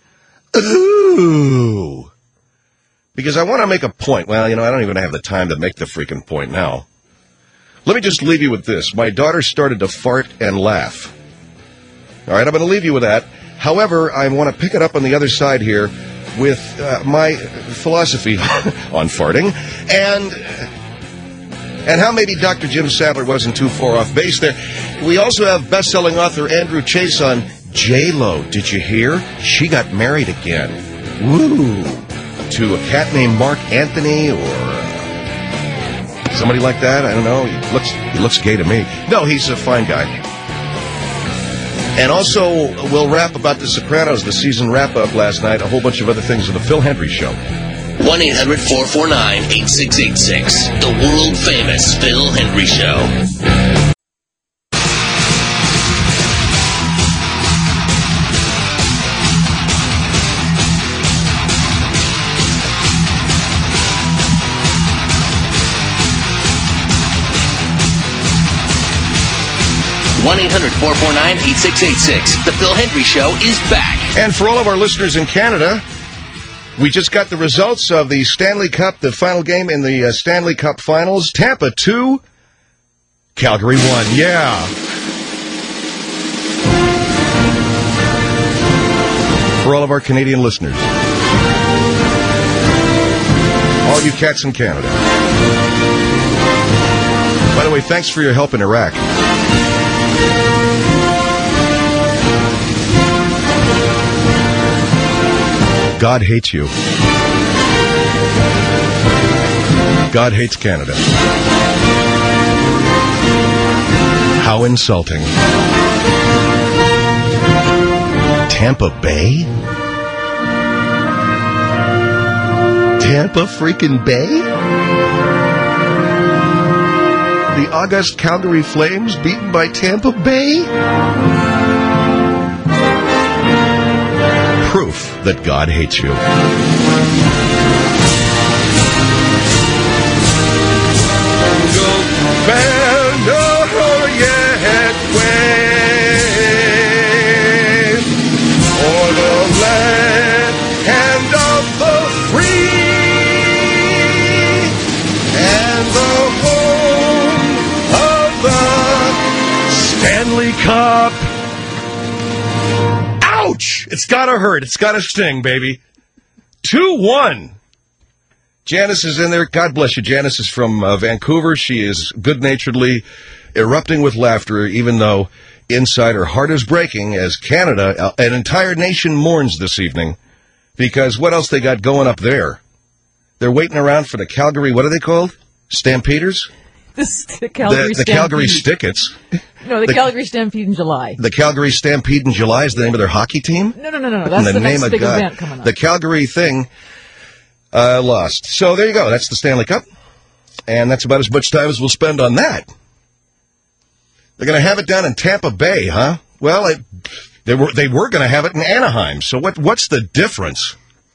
ooh, because I want to make a point. Well, you know, I don't even have the time to make the freaking point now. Let me just leave you with this. My daughter started to fart and laugh. All right, I'm going to leave you with that. However, I want to pick it up on the other side here with uh, my philosophy on farting, and... And how maybe Doctor Jim Sadler wasn't too far off base there. We also have best-selling author Andrew Chase on J-Lo. Did you hear? She got married again. Woo! To a cat named Mark Anthony or uh, somebody like that. I don't know. He looks, he looks gay to me. No, he's a fine guy. And also, we'll rap about The Sopranos, the season wrap-up last night, a whole bunch of other things on the Phil Hendry Show. one eight hundred four four nine eight six eight six. The world-famous Phil Hendry Show. one eight hundred four four nine eight six eight six. The Phil Hendry Show is back. And for all of our listeners in Canada, we just got the results of the Stanley Cup, the final game in the uh, Stanley Cup Finals. Tampa two, Calgary one. Yeah. For all of our Canadian listeners. All you cats in Canada. By the way, thanks for your help in Iraq. God hates you. God hates Canada. How insulting. Tampa Bay? Tampa freaking Bay? The August Calgary Flames beaten by Tampa Bay? Proof that God hates you. It's got to hurt. It's got to sting, baby. two one. Janice is in there. God bless you. Janice is from uh, Vancouver. She is good-naturedly erupting with laughter, even though inside her heart is breaking as Canada, uh, an entire nation mourns this evening. Because what else they got going up there? They're waiting around for the Calgary, what are they called? Stampeders? The, the Calgary the, the Stampede. Calgary Stickets. No, the, the Calgary Stampede in July. The Calgary Stampede in July is the name of their hockey team? No, no, no, no. That's the, the name next of big God. event coming up. The Calgary thing uh, lost. So there you go. That's the Stanley Cup. And that's about as much time as we'll spend on that. They're going to have it down in Tampa Bay, huh? Well, it, they were they were going to have it in Anaheim. So what? what's the difference?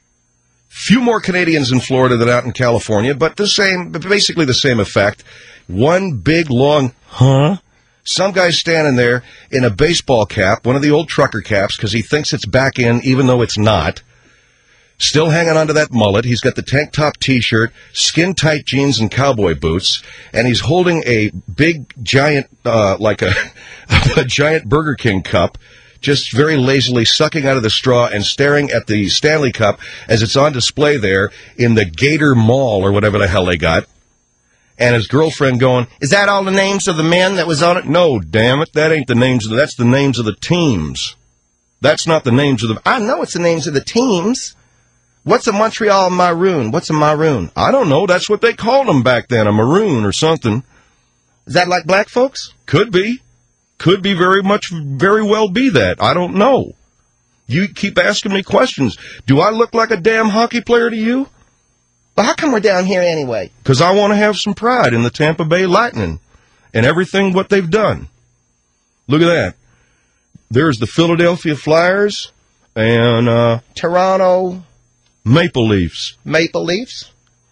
Few more Canadians in Florida than out in California, but the same, basically the same effect. One big, long, huh? Some guy's standing there in a baseball cap, one of the old trucker caps, because he thinks it's back in, even though it's not. Still hanging onto that mullet. He's got the tank top T-shirt, skin-tight jeans, and cowboy boots, and he's holding a big, giant, uh, like a, a giant Burger King cup, just very lazily sucking out of the straw and staring at the Stanley Cup as it's on display there in the Gator Mall or whatever the hell they got. And his girlfriend going, is that all the names of the men that was on it? No, damn it, that ain't the names of the, that's the names of the teams. That's not the names of the, I know it's the names of the teams. What's a Montreal Maroon? What's a Maroon? I don't know, that's what they called them back then, a Maroon or something. Is that like black folks? Could be. Could be very much, very well be that. I don't know. You keep asking me questions. Do I look like a damn hockey player to you? Well, how come we're down here anyway? Because I want to have some pride in the Tampa Bay Lightning and everything what they've done. Look at that. There's the Philadelphia Flyers and uh, Toronto Maple Leafs. Maple Leafs?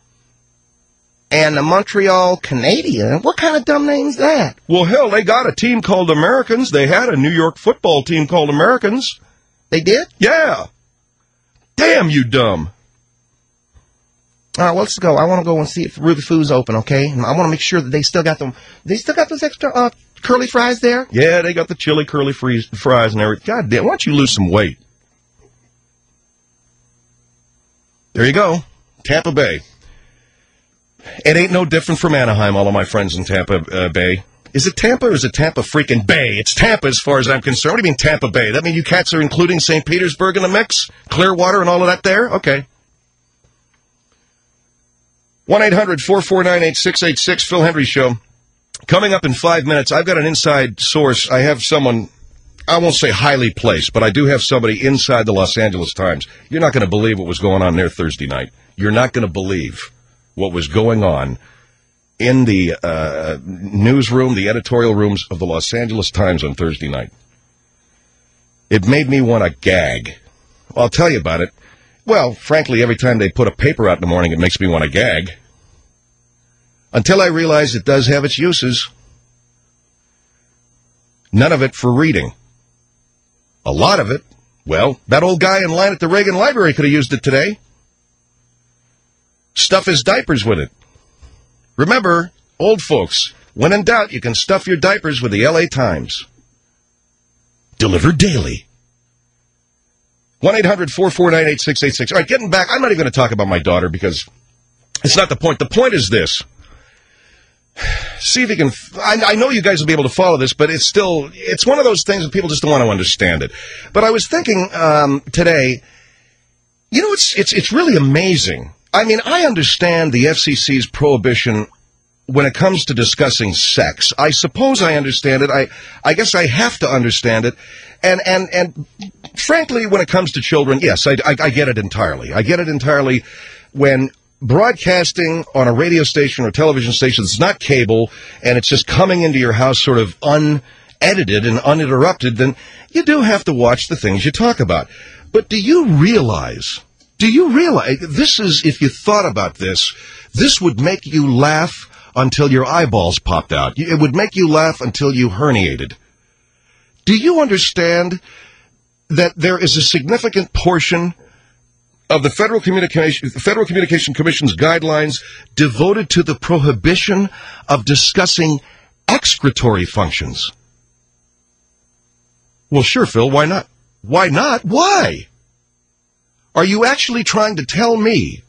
And the Montreal Canadiens. What kind of dumb name's that? Well, hell, they got a team called Americans. They had a New York football team called Americans. They did? Yeah. Damn, you dumb. All right, well, let's go. I want to go and see if Ruby Foo's open, okay? And I want to make sure that they still got them. They still got those extra uh, curly fries there? Yeah, they got the chili curly fries, fries and everything. God damn, why don't you lose some weight? There you go. Tampa Bay. It ain't no different from Anaheim, all of my friends in Tampa uh, Bay. Is it Tampa or is it Tampa freaking Bay? It's Tampa as far as I'm concerned. What do you mean Tampa Bay? That mean you cats are including Saint Petersburg in the mix? Clearwater and all of that there? Okay. one eight hundred four four nine eight six eight six, Phil Hendry Show. Coming up in five minutes, I've got an inside source. I have someone, I won't say highly placed, but I do have somebody inside the Los Angeles Times. You're not going to believe what was going on there Thursday night. You're not going to believe what was going on in the uh, newsroom, the editorial rooms of the Los Angeles Times on Thursday night. It made me want to gag. Well, I'll tell you about it. Well, frankly, every time they put a paper out in the morning, it makes me want to gag. Until I realize it does have its uses. None of it for reading. A lot of it, well, that old guy in line at the Reagan Library could have used it today. Stuff his diapers with it. Remember, old folks, when in doubt, you can stuff your diapers with the L A Times. Delivered daily. one eight hundred four four nine eight six eight six. All right, getting back, I'm not even going to talk about my daughter because it's not the point. The point is this. See if you can, I, I know you guys will be able to follow this, but it's still, it's one of those things that people just don't want to understand it. But I was thinking um, today, you know, it's it's it's really amazing. I mean, I understand the F C C's prohibition when it comes to discussing sex. I suppose I understand it. I, I guess I have to understand it. And, and, and frankly, when it comes to children, yes, I, I, I get it entirely. I get it entirely when broadcasting on a radio station or television station that's not cable and it's just coming into your house sort of unedited and uninterrupted, then you do have to watch the things you talk about. But do you realize... Do you realize, this is, if you thought about this, this would make you laugh until your eyeballs popped out. It would make you laugh until you herniated. Do you understand that there is a significant portion of the Federal Communication, Federal Communication Commission's guidelines devoted to the prohibition of discussing excretory functions? Well, sure, Phil, why not? Why not? Why? Are you actually trying to tell me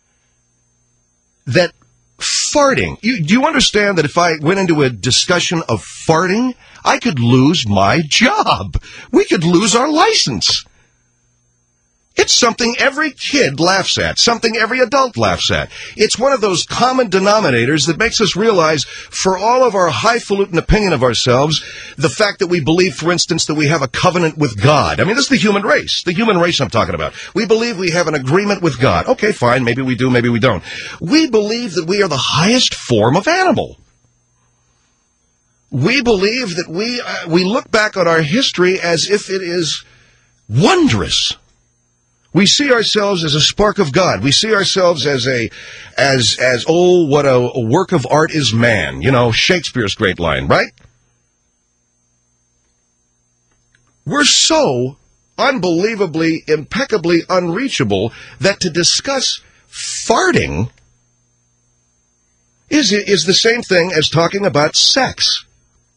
that farting, you, do you understand that if I went into a discussion of farting, I could lose my job? We could lose our license. It's something every kid laughs at, something every adult laughs at. It's one of those common denominators that makes us realize, for all of our highfalutin opinion of ourselves, the fact that we believe, for instance, that we have a covenant with God. I mean, this is the human race, the human race I'm talking about. We believe we have an agreement with God. Okay, fine, maybe we do, maybe we don't. We believe that we are the highest form of animal. We believe that we uh, we look back on our history as if it is wondrous. We see ourselves as a spark of God. We see ourselves as a, as, as, oh, what a, a work of art is man. You know, Shakespeare's great line, right? We're so unbelievably, impeccably unreachable that to discuss farting is, is the same thing as talking about sex.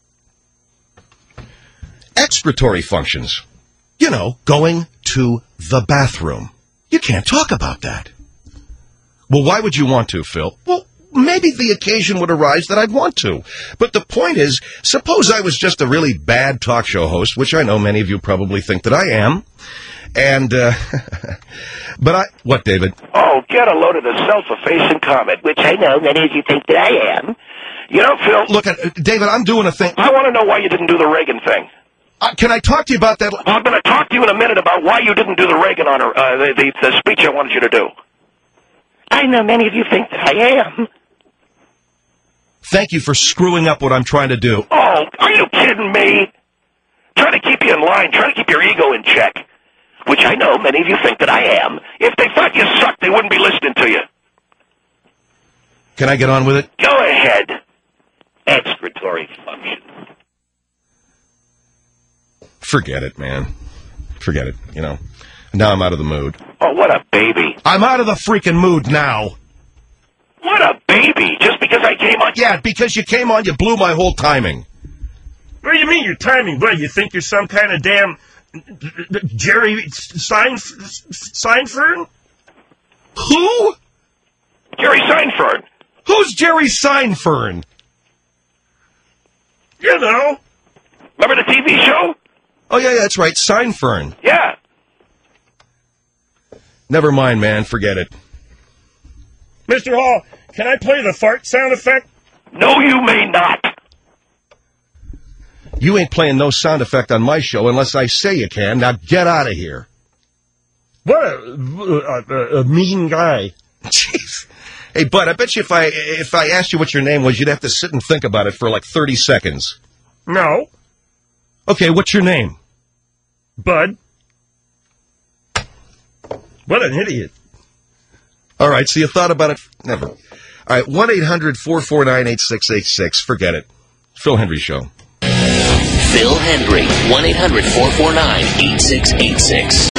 Excretory functions. You know, going to the bathroom. You can't talk about that. Well, why would you want to, Phil? Well, maybe the occasion would arise that I'd want to. But the point is, suppose I was just a really bad talk show host, which I know many of you probably think that I am. And, uh, but I, what, David? Oh, get a load of the self-effacing comment, which I know many of you think that I am. You know, Phil. Look, at, David, I'm doing a thing. I want to know why you didn't do the Reagan thing. Uh, can I talk to you about that? I'm going to talk to you in a minute about why you didn't do the Reagan honor, uh, the, the, the speech I wanted you to do. I know many of you think that I am. Thank you for screwing up what I'm trying to do. Oh, are you kidding me? Trying to keep you in line, trying to keep your ego in check, which I know many of you think that I am. If they thought you sucked, they wouldn't be listening to you. Can I get on with it? Go ahead. Excretory function. Forget it, man. Forget it, you know. Now I'm out of the mood. Oh, what a baby. I'm out of the freaking mood now. What a baby. Just because I came on... Yeah, because you came on, you blew my whole timing. What do you mean your timing? What, you think you're some kind of damn Jerry Seinfeld? Who? Jerry Seinfeld. Who's Jerry Seinfeld? You know. Remember the T V show? Oh, yeah, yeah, that's right. Seinfeld. Yeah. Never mind, man. Forget it. Mister Hall, can I play the fart sound effect? No, you may not. You ain't playing no sound effect on my show unless I say you can. Now get out of here. What a, a, a mean guy. Jeez. Hey, bud, I bet you if I if I asked you what your name was, you'd have to sit and think about it for like thirty seconds. No. Okay, what's your name? Bud. What an idiot. All right, so you thought about it. Never. All right, one eight hundred four four nine eight six eight six. Forget it. Phil Hendry Show. Phil Hendry, one eight hundred four four nine eight six eight six.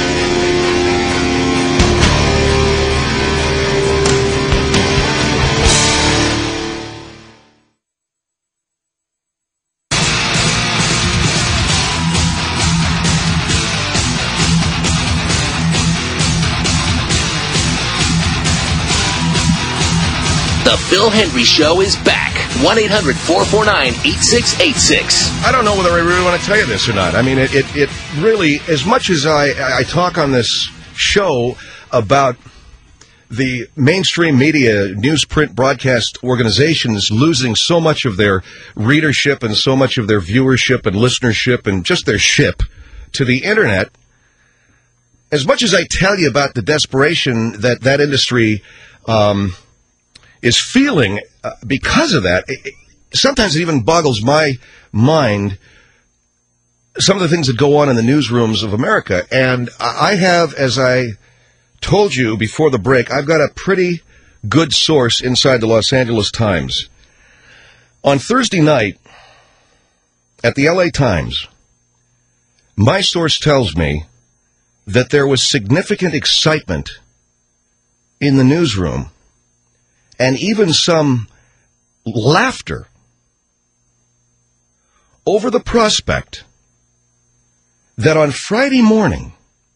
The Phil Hendry Show is back. one eight hundred four four nine eight six eight six. I don't know whether I really want to tell you this or not. I mean, it, it, it really, as much as I, I talk on this show about the mainstream media, newsprint, broadcast organizations losing so much of their readership and so much of their viewership and listenership and just their ship to the Internet, as much as I tell you about the desperation that that industry um, is feeling uh, because of that, it, it, sometimes it even boggles my mind some of the things that go on in the newsrooms of America. And I have, as I told you before the break, I've got a pretty good source inside the Los Angeles Times. On Thursday night, at the L A Times, my source tells me that there was significant excitement in the newsroom and even some laughter over the prospect that on Friday morning,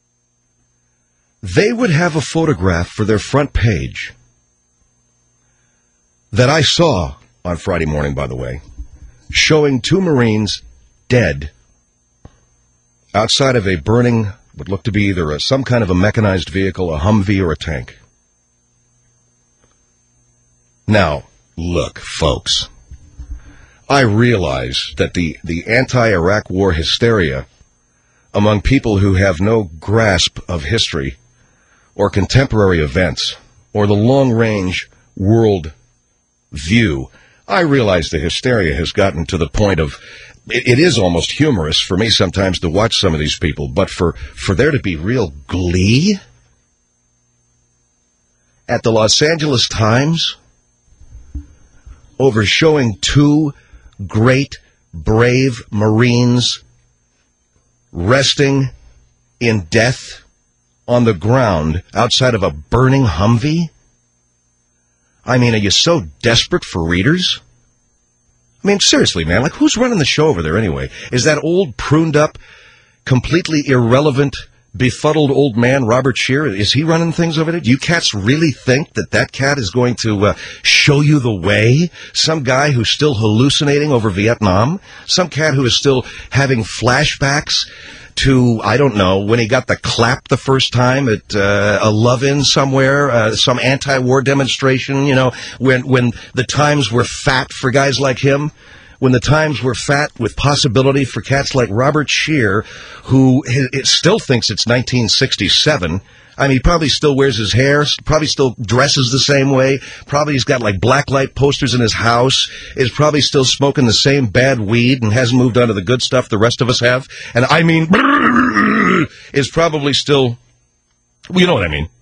they would have a photograph for their front page that I saw on Friday morning, by the way, showing two Marines dead outside of a burning, what looked to be either a, some kind of a mechanized vehicle, a Humvee, or a tank. Now, look, folks, I realize that the, the anti-Iraq war hysteria among people who have no grasp of history or contemporary events or the long-range world view, I realize the hysteria has gotten to the point of, it, it is almost humorous for me sometimes to watch some of these people, but for, for there to be real glee at the Los Angeles Times over showing two great, brave Marines resting in death on the ground outside of a burning Humvee? I mean, are you so desperate for readers? I mean, seriously, man, like, who's running the show over there anyway? Is that old, pruned-up, completely irrelevant, befuddled old man, Robert Scheer? Is he running things over there? Do you cats really think that that cat is going to uh, show you the way? Some guy who's still hallucinating over Vietnam? Some cat who is still having flashbacks to, I don't know, when he got the clap the first time at uh, a love-in somewhere, uh, some anti-war demonstration, you know, when when the times were fat for guys like him, when the times were fat with possibility for cats like Robert Scheer, who it still thinks it's nineteen sixty-seven. I mean, he probably still wears his hair, probably still dresses the same way, probably he's got, like, blacklight posters in his house, is probably still smoking the same bad weed and hasn't moved on to the good stuff the rest of us have. And I mean, is probably still, well, you know what I mean.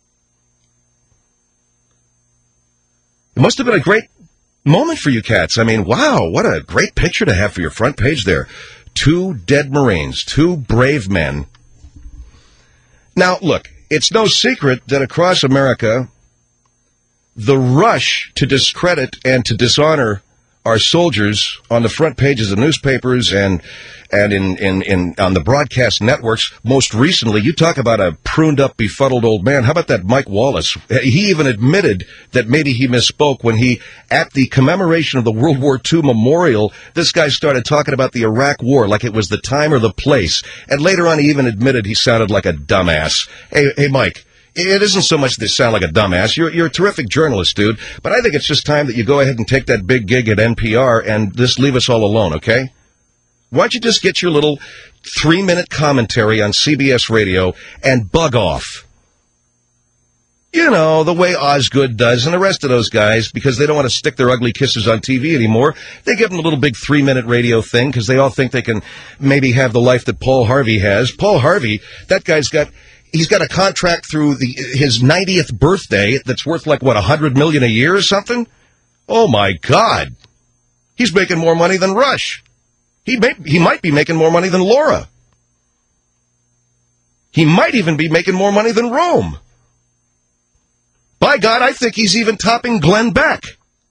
It must have been a great moment for you cats. I mean, wow, what a great picture to have for your front page there. Two dead Marines, two brave men. Now, look, it's no secret that across America, the rush to discredit and to dishonor our soldiers on the front pages of newspapers and and in, in, in on the broadcast networks, most recently, you talk about a pruned-up, befuddled old man. How about that Mike Wallace? He even admitted that maybe he misspoke when he, at the commemoration of the World War Two memorial, this guy started talking about the Iraq War like it was the time or the place. And later on, he even admitted he sounded like a dumbass. Hey, hey, Mike. It isn't so much that you sound like a dumbass. You're, you're a terrific journalist, dude. But I think it's just time that you go ahead and take that big gig at N P R and just leave us all alone, okay? Why don't you just get your little three-minute commentary on C B S Radio and bug off? You know, the way Osgood does and the rest of those guys, because they don't want to stick their ugly kisses on T V anymore. They give them a little big three-minute radio thing because they all think they can maybe have the life that Paul Harvey has. Paul Harvey, that guy's got... He's got a contract through the his ninetieth birthday that's worth like, what, one hundred million dollars a year or something? Oh, my God. He's making more money than Rush. He may, he might be making more money than Laura. He might even be making more money than Rome. By God, I think he's even topping Glenn Beck.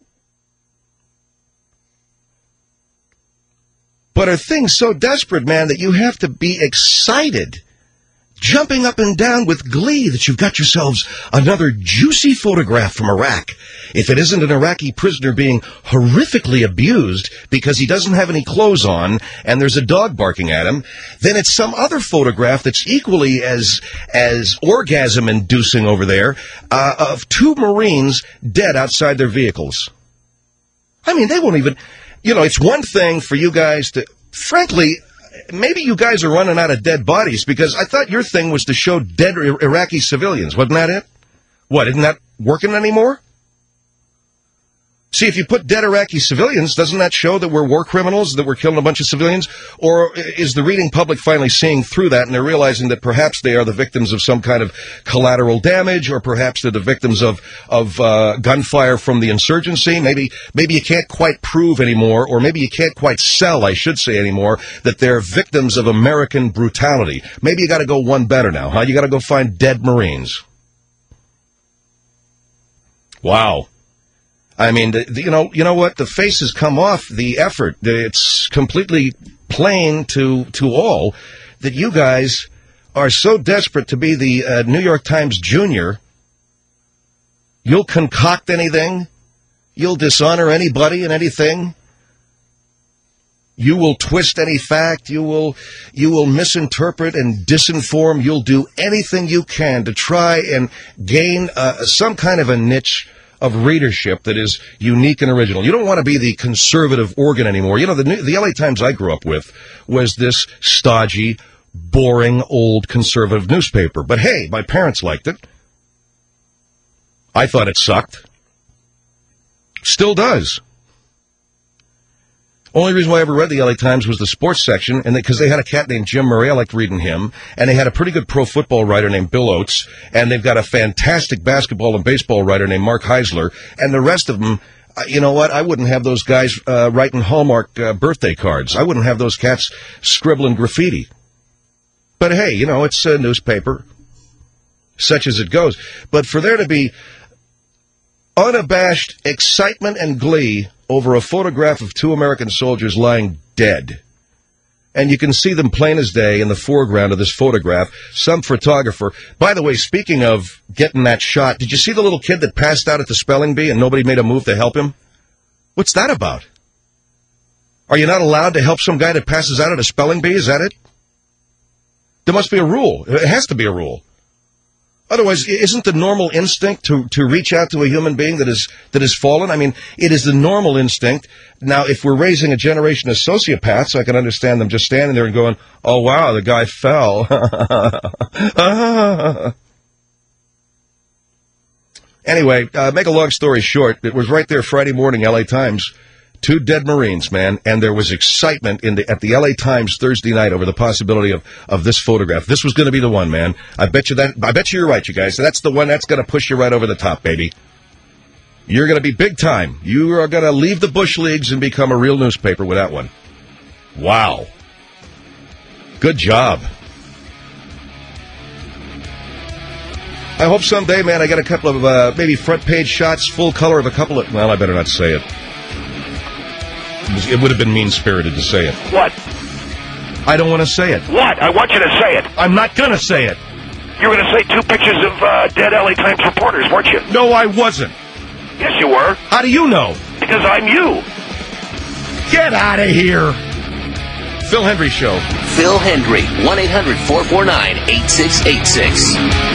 But are things so desperate, man, that you have to be excited, jumping up and down with glee that you've got yourselves another juicy photograph from Iraq? If it isn't an Iraqi prisoner being horrifically abused because he doesn't have any clothes on and there's a dog barking at him, then it's some other photograph that's equally as as orgasm-inducing over there uh, of two Marines dead outside their vehicles. I mean, they won't even... You know, it's one thing for you guys to... Frankly... Maybe you guys are running out of dead bodies, because I thought your thing was to show dead Iraqi civilians. Wasn't that it? What, isn't that working anymore? See, if you put dead Iraqi civilians, doesn't that show that we're war criminals, that we're killing a bunch of civilians? Or is the reading public finally seeing through that and they're realizing that perhaps they are the victims of some kind of collateral damage, or perhaps they're the victims of, of uh, gunfire from the insurgency? Maybe, maybe you can't quite prove anymore, or maybe you can't quite sell, I should say anymore, that they're victims of American brutality. Maybe you got to go one better now, huh? You got to go find dead Marines. Wow. I mean, the, the, you know, you know what? The face has come off the effort. It's completely plain to to all that you guys are so desperate to be the uh, New York Times Junior, you'll concoct anything, you'll dishonor anybody and anything, you will twist any fact, you will you will misinterpret and disinform, you'll do anything you can to try and gain uh, some kind of a niche of readership that is unique and original. You don't want to be the conservative organ anymore. You know, the, the L A Times I grew up with was this stodgy, boring, old conservative newspaper. But hey, my parents liked it. I thought it sucked. Still does. Only reason why I ever read the L A Times was the sports section, and because they, they had a cat named Jim Murray. I liked reading him. And they had a pretty good pro football writer named Bill Oates, and they've got a fantastic basketball and baseball writer named Mark Heisler, and the rest of them, uh, you know what, I wouldn't have those guys uh, writing Hallmark uh, birthday cards. I wouldn't have those cats scribbling graffiti. But hey, you know, it's a newspaper, such as it goes. But for there to be unabashed excitement and glee over a photograph of two American soldiers lying dead, and you can see them plain as day in the foreground of this photograph, some photographer. By the way, speaking of getting that shot, did you see the little kid that passed out at the spelling bee and nobody made a move to help him? What's that about? Are you not allowed to help some guy that passes out at a spelling bee? Is that it? There must be a rule. It has to be a rule. Otherwise, isn't the normal instinct to, to reach out to a human being that is that has fallen? I mean, it is the normal instinct. Now, if we're raising a generation of sociopaths, I can understand them just standing there and going, oh, wow, the guy fell. Anyway, uh, make a long story short, it was right there Friday morning, L A Times. Two dead Marines, man, and there was excitement in the at the L A Times Thursday night over the possibility of, of this photograph. This was going to be the one, man. I bet you that. I bet you you're right, you guys. That's the one that's going to push you right over the top, baby. You're going to be big time. You are going to leave the Bush leagues and become a real newspaper with that one. Wow. Good job. I hope someday, man, I get a couple of uh, maybe front page shots, full color of a couple of. Well, I better not say it. It would have been mean-spirited to say it. What? I don't want to say it. What? I want you to say it. I'm not going to say it. You were going to say two pictures of uh, dead L A Times reporters, weren't you? No, I wasn't. Yes, you were. How do you know? Because I'm you. Get out of here. Phil Hendry Show. Phil Hendry, one eight hundred four four nine eight six eight six.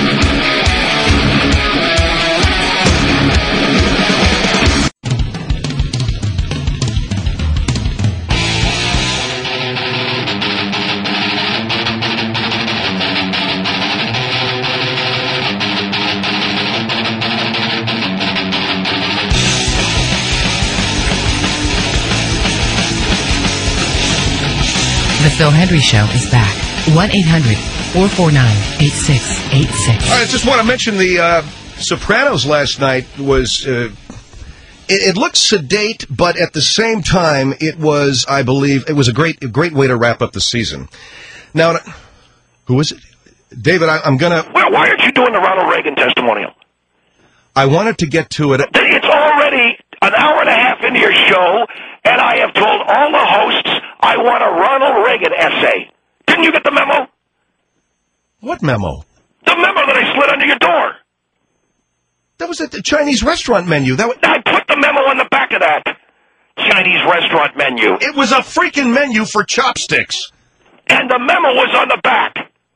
The Phil Hendry Show is back. one eight hundred four four nine eight six eight six. I just want to mention the uh, Sopranos last night was... Uh, it, it looked sedate, but at the same time, it was, I believe, it was a great a great way to wrap up the season. Now, who is it? David, I, I'm going to... Well, why aren't you doing the Ronald Reagan testimonial? I wanted to get to it. It's already an hour and a half into your show, and I have told all the hosts I want a Ronald Reagan essay. Didn't you get the memo? What memo? The memo that I slid under your door. That was at the Chinese restaurant menu. That was... I put the memo on the back of that Chinese restaurant menu. It was a freaking menu for chopsticks. And the memo was on the back.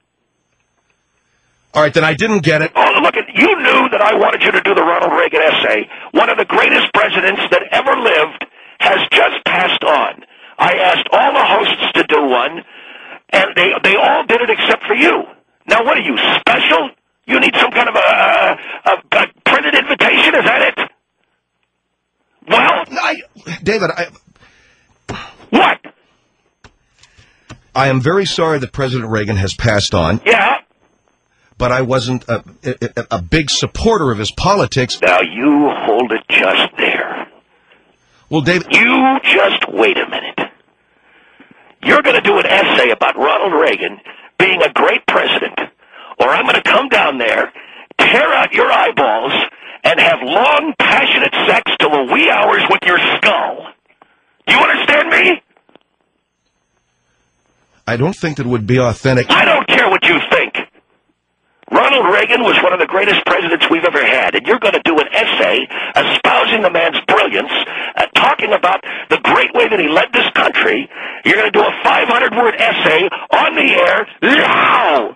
All right, then I didn't get it. Oh, look, you knew that I wanted you to do the Ronald Reagan essay. One of the greatest presidents that ever lived has just passed on. I asked all the hosts to do one, and they they all did it except for you. Now, what are you, special? You need some kind of a, a, a printed invitation? Is that it? Well, I, David, I... What? I am very sorry that President Reagan has passed on. Yeah? But I wasn't a, a, a big supporter of his politics. Now, you hold it just there. Well, David... You just wait a minute. You're going to do an essay about Ronald Reagan being a great president, or I'm going to come down there, tear out your eyeballs, and have long, passionate sex till the wee hours with your skull. Do you understand me? I don't think that would be authentic. I don't care what you think. Ronald Reagan was one of the greatest presidents we've ever had, and you're going to do an essay espousing the man's brilliance, uh, talking about the great way that he led this country. You're going to do a five hundred word essay on the air now.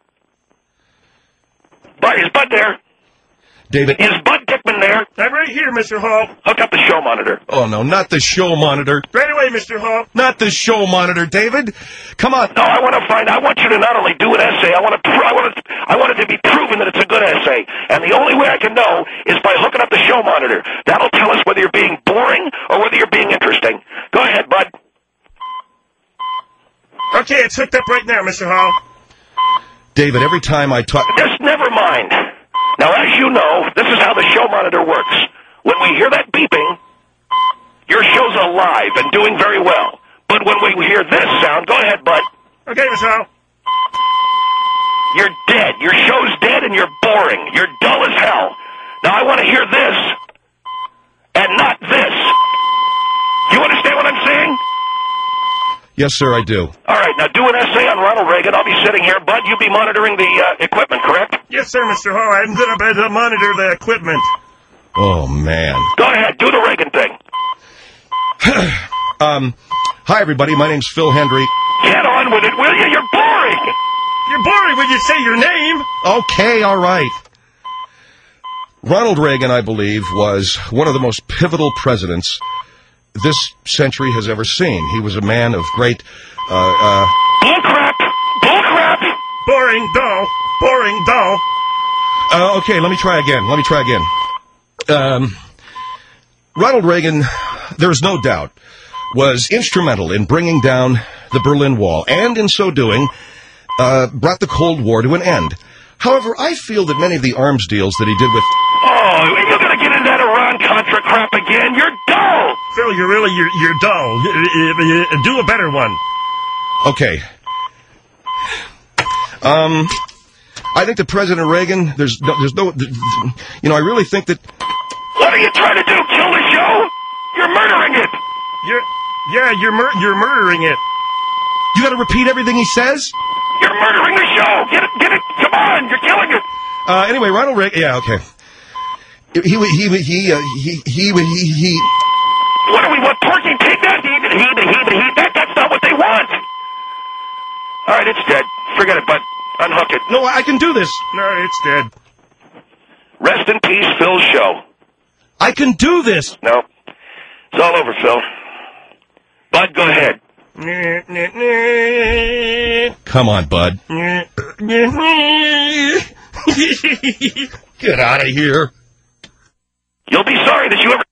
But is Bud there? David. Is Bud Dickman there? I'm right here, Mister Hall. Hook up the show monitor. Oh, no, not the show monitor. Right away, Mister Hall. Not the show monitor, David. Come on. No, I want to find, I want you to not only do an essay, I want to, I want to, I want it to be proven that it's a good essay. And the only way I can know is by hooking up the show monitor. That'll tell us whether you're being boring or whether you're being interesting. Go ahead, Bud. Okay, it's hooked up right now, Mister Hall. David, every time I talk... Just never mind. Now, as you know, this is how the show monitor works. When we hear that beeping, your show's alive and doing very well. But when we hear this sound, go ahead, Bud. Okay, Mister Hall. You're dead. Your show's dead and you're boring. You're dull as hell. Now, I want to hear this and not this. You understand what I'm saying? Yes, sir, I do. All right, now do an essay on Ronald Reagan. I'll be sitting here. Bud, you be monitoring the uh, equipment, correct? Yes, sir, Mister Hall. I'm going to monitor the equipment. Oh, man. Go ahead, do the Reagan thing. um, hi, everybody. My name's Phil Hendry. Get on with it, will you? You're boring. You're boring when you say your name. Okay, all right. Ronald Reagan, I believe, was one of the most pivotal presidents this century has ever seen. He was a man of great, uh, uh... Bull crap! Bull crap! Boring, dull. Boring, dull. Uh, okay, let me try again. Let me try again. Um, Ronald Reagan, there's no doubt, was instrumental in bringing down the Berlin Wall, and in so doing, uh, brought the Cold War to an end. However, I feel that many of the arms deals that he did with... Oh, you're going to get into that Iran-Contra crap again? You're dull! Phil, you're really, you're, you're dull. Do a better one. Okay. Um, I think that President Reagan, there's no, there's no, you know, I really think that... What are you trying to do, kill the show? You're murdering it! You're, yeah, you're, mur you're murdering it. You gotta repeat everything he says? You're murdering the show! Get it, get it, come on, you're killing it! Uh, anyway, Ronald Reagan, yeah, okay. He, he, he, he, uh, he, he, he, he... What do we want, porky pig? That, he, he, he, he, that, that's not what they want! All right, it's dead. Forget it, Bud. Unhook it. No, I can do this. No, it's dead. Rest in peace, Phil's show. I can do this. No. It's all over, Phil. Bud, go ahead. Come on, Bud. Get out of here. You'll be sorry that you ever...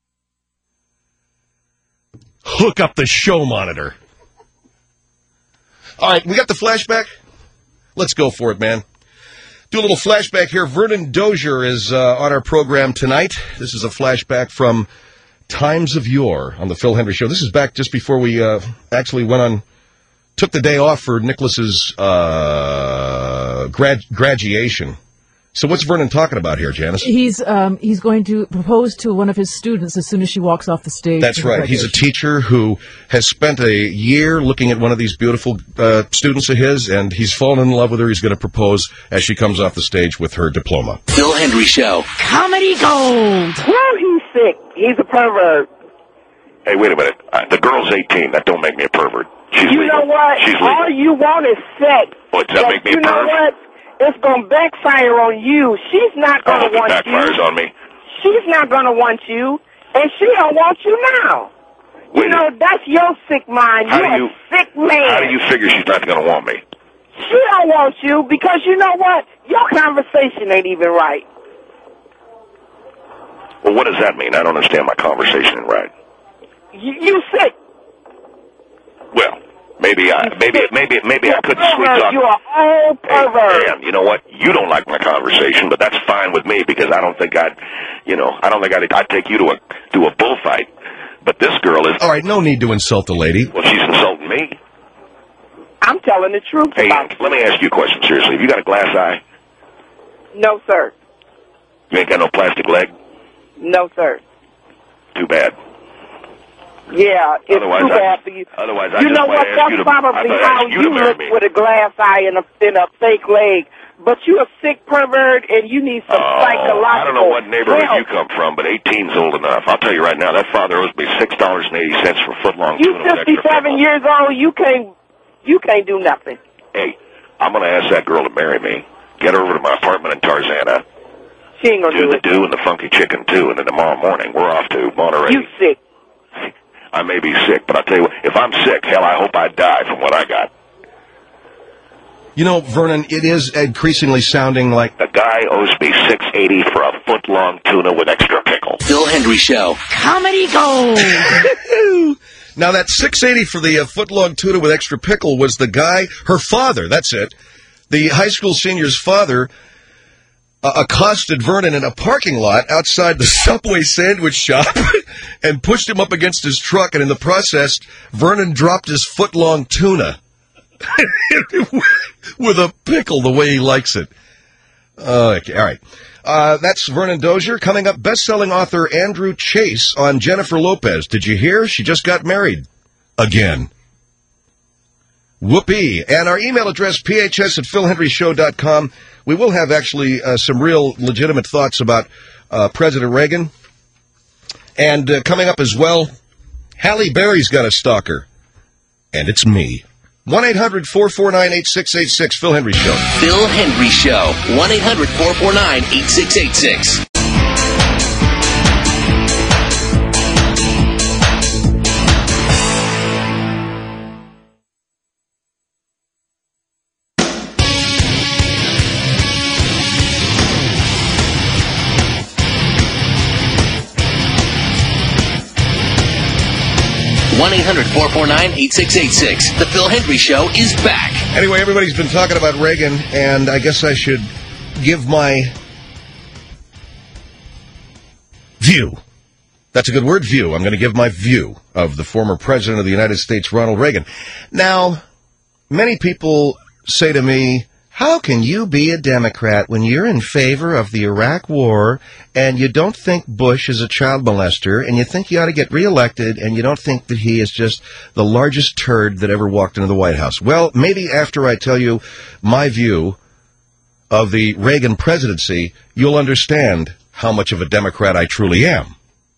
Hook up the show monitor. All right, we got the flashback? Let's go for it, man. Do a little flashback here. Vernon Dozier is uh, on our program tonight. This is a flashback from Times of Yore on the Phil Hendry Show. This is back just before we uh, actually went on, took the day off for Nicholas's uh, grad graduation. So what's Vernon talking about here, Janice? He's um, he's going to propose to one of his students as soon as she walks off the stage. That's right. He's a teacher who has spent a year looking at one of these beautiful uh, students of his, and he's fallen in love with her. He's going to propose as she comes off the stage with her diploma. Phil Hendry Show. Comedy gold. Well, he's sick. He's a pervert. Hey, wait a minute. Uh, the girl's eighteen. That don't make me a pervert. She's you legal. know what? She's legal. All you want is sex. What, does that but make me you a know pervert? what? It's going to backfire on you. She's not going to Oh, want it backfires you. on me. She's not going to want you, and she don't want you now. Wait you know, that's your sick mind. How You're do you, a sick man. How do you figure she's not going to want me? She don't want you because you know what? Your conversation ain't even right. Well, what does that mean? I don't understand my conversation right. You, you sick. Well, maybe I, maybe, maybe, maybe I could sweet talk. You're an old pervert. Hey, man, you know what? You don't like my conversation, but that's fine with me because I don't think I'd, you know, I don't think I'd, I'd take you to a to a bullfight. But this girl is. All right, no need to insult the lady. Well, she's insulting me. I'm telling the truth Hey, about let me ask you a question seriously. Have you got a glass eye? No, sir. You ain't got no plastic leg? No, sir. Too bad. Yeah, it's Otherwise, too I- bad for you. Otherwise, I You just know might what? ask That's you to- probably I might how ask you you to marry look me. with a glass eye and a, and a fake leg. But you're a sick pervert, and you need some Oh, psychological I don't know what neighborhood help. you come from, but eighteen's old enough. I'll tell you right now, that father owes me six dollars and eighty cents for footlong You tuna with extra fifty-seven pickle. years old. You can't. You can't do nothing. Hey, I'm going to ask that girl to marry me. Get her over to my apartment in Tarzana. She ain't gonna do do the it. do and the funky chicken too, and then tomorrow morning we're off to Monterey. You sick. I may be sick, but I'll tell you what, if I'm sick, hell, I hope I die from what I got. You know, Vernon, it is increasingly sounding like The guy owes me six eighty for a foot-long tuna with extra pickle. Phil Hendry Show. Comedy gold. Now, that six eighty for the uh, foot-long tuna with extra pickle was the guy, her father, that's it. The high school senior's father uh, accosted Vernon in a parking lot outside the Subway sandwich shop and pushed him up against his truck, and in the process, Vernon dropped his foot-long tuna with a pickle the way he likes it. Uh, okay, all right. Uh, that's Vernon Dozier. Coming up, best-selling author Andrew Chase on Jennifer Lopez. Did you hear? She just got married. Again. Whoopee. And our email address, p h s at phil henry show dot com. We will have actually uh, some real legitimate thoughts about uh, President Reagan. And uh, coming up as well, Halle Berry's got a stalker. And it's me. one eight hundred four four nine eight six eight six, Phil Hendry Show. Phil Hendry Show. one eight hundred four four nine eight six eight six. one eight hundred four four nine eight six eight six. The Phil Hendry Show is back. Anyway, everybody's been talking about Reagan, and I guess I should give my view. That's a good word, view. I'm going to give my view of the former president of the United States, Ronald Reagan. Now, many people say to me, how can you be a Democrat when you're in favor of the Iraq War and you don't think Bush is a child molester and you think he ought to get reelected and you don't think that he is just the largest turd that ever walked into the White House? Well, maybe after I tell you my view of the Reagan presidency, you'll understand how much of a Democrat I truly am.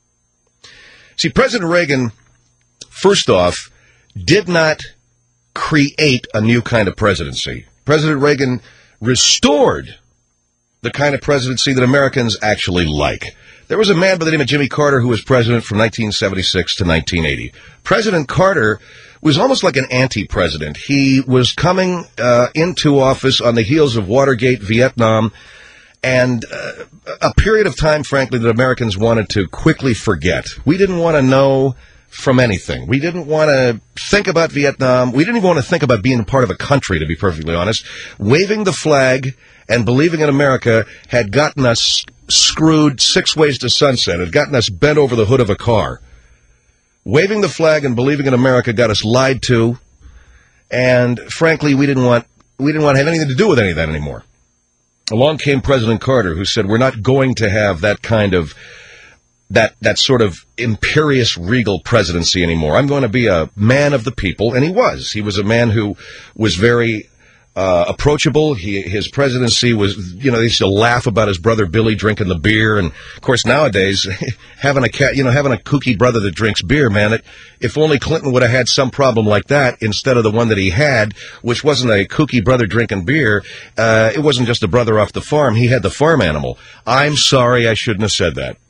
See, President Reagan, first off, did not create a new kind of presidency. President Reagan restored the kind of presidency that Americans actually like. There was a man by the name of Jimmy Carter who was president from nineteen seventy-six to nineteen eighty. President Carter was almost like an anti-president. He was coming uh, into office on the heels of Watergate, Vietnam, and uh, a period of time, frankly, that Americans wanted to quickly forget. We didn't want to know from anything. We didn't want to think about Vietnam. We didn't even want to think about being part of a country, to be perfectly honest. Waving the flag and believing in America had gotten us screwed six ways to sunset. It had gotten us bent over the hood of a car. Waving the flag and believing in America got us lied to, and frankly, we didn't want we didn't want to have anything to do with any of that anymore. Along came President Carter, who said, we're not going to have that kind of that that sort of imperious, regal presidency anymore. I'm going to be a man of the people, and he was. He was a man who was very uh, approachable. He, his presidency was, you know, they used to laugh about his brother Billy drinking the beer, and of course nowadays, having a cat, you know, having a kooky brother that drinks beer, man. It, if only Clinton would have had some problem like that instead of the one that he had, which wasn't a kooky brother drinking beer. Uh, it wasn't just a brother off the farm. He had the farm animal. I'm sorry, I shouldn't have said that.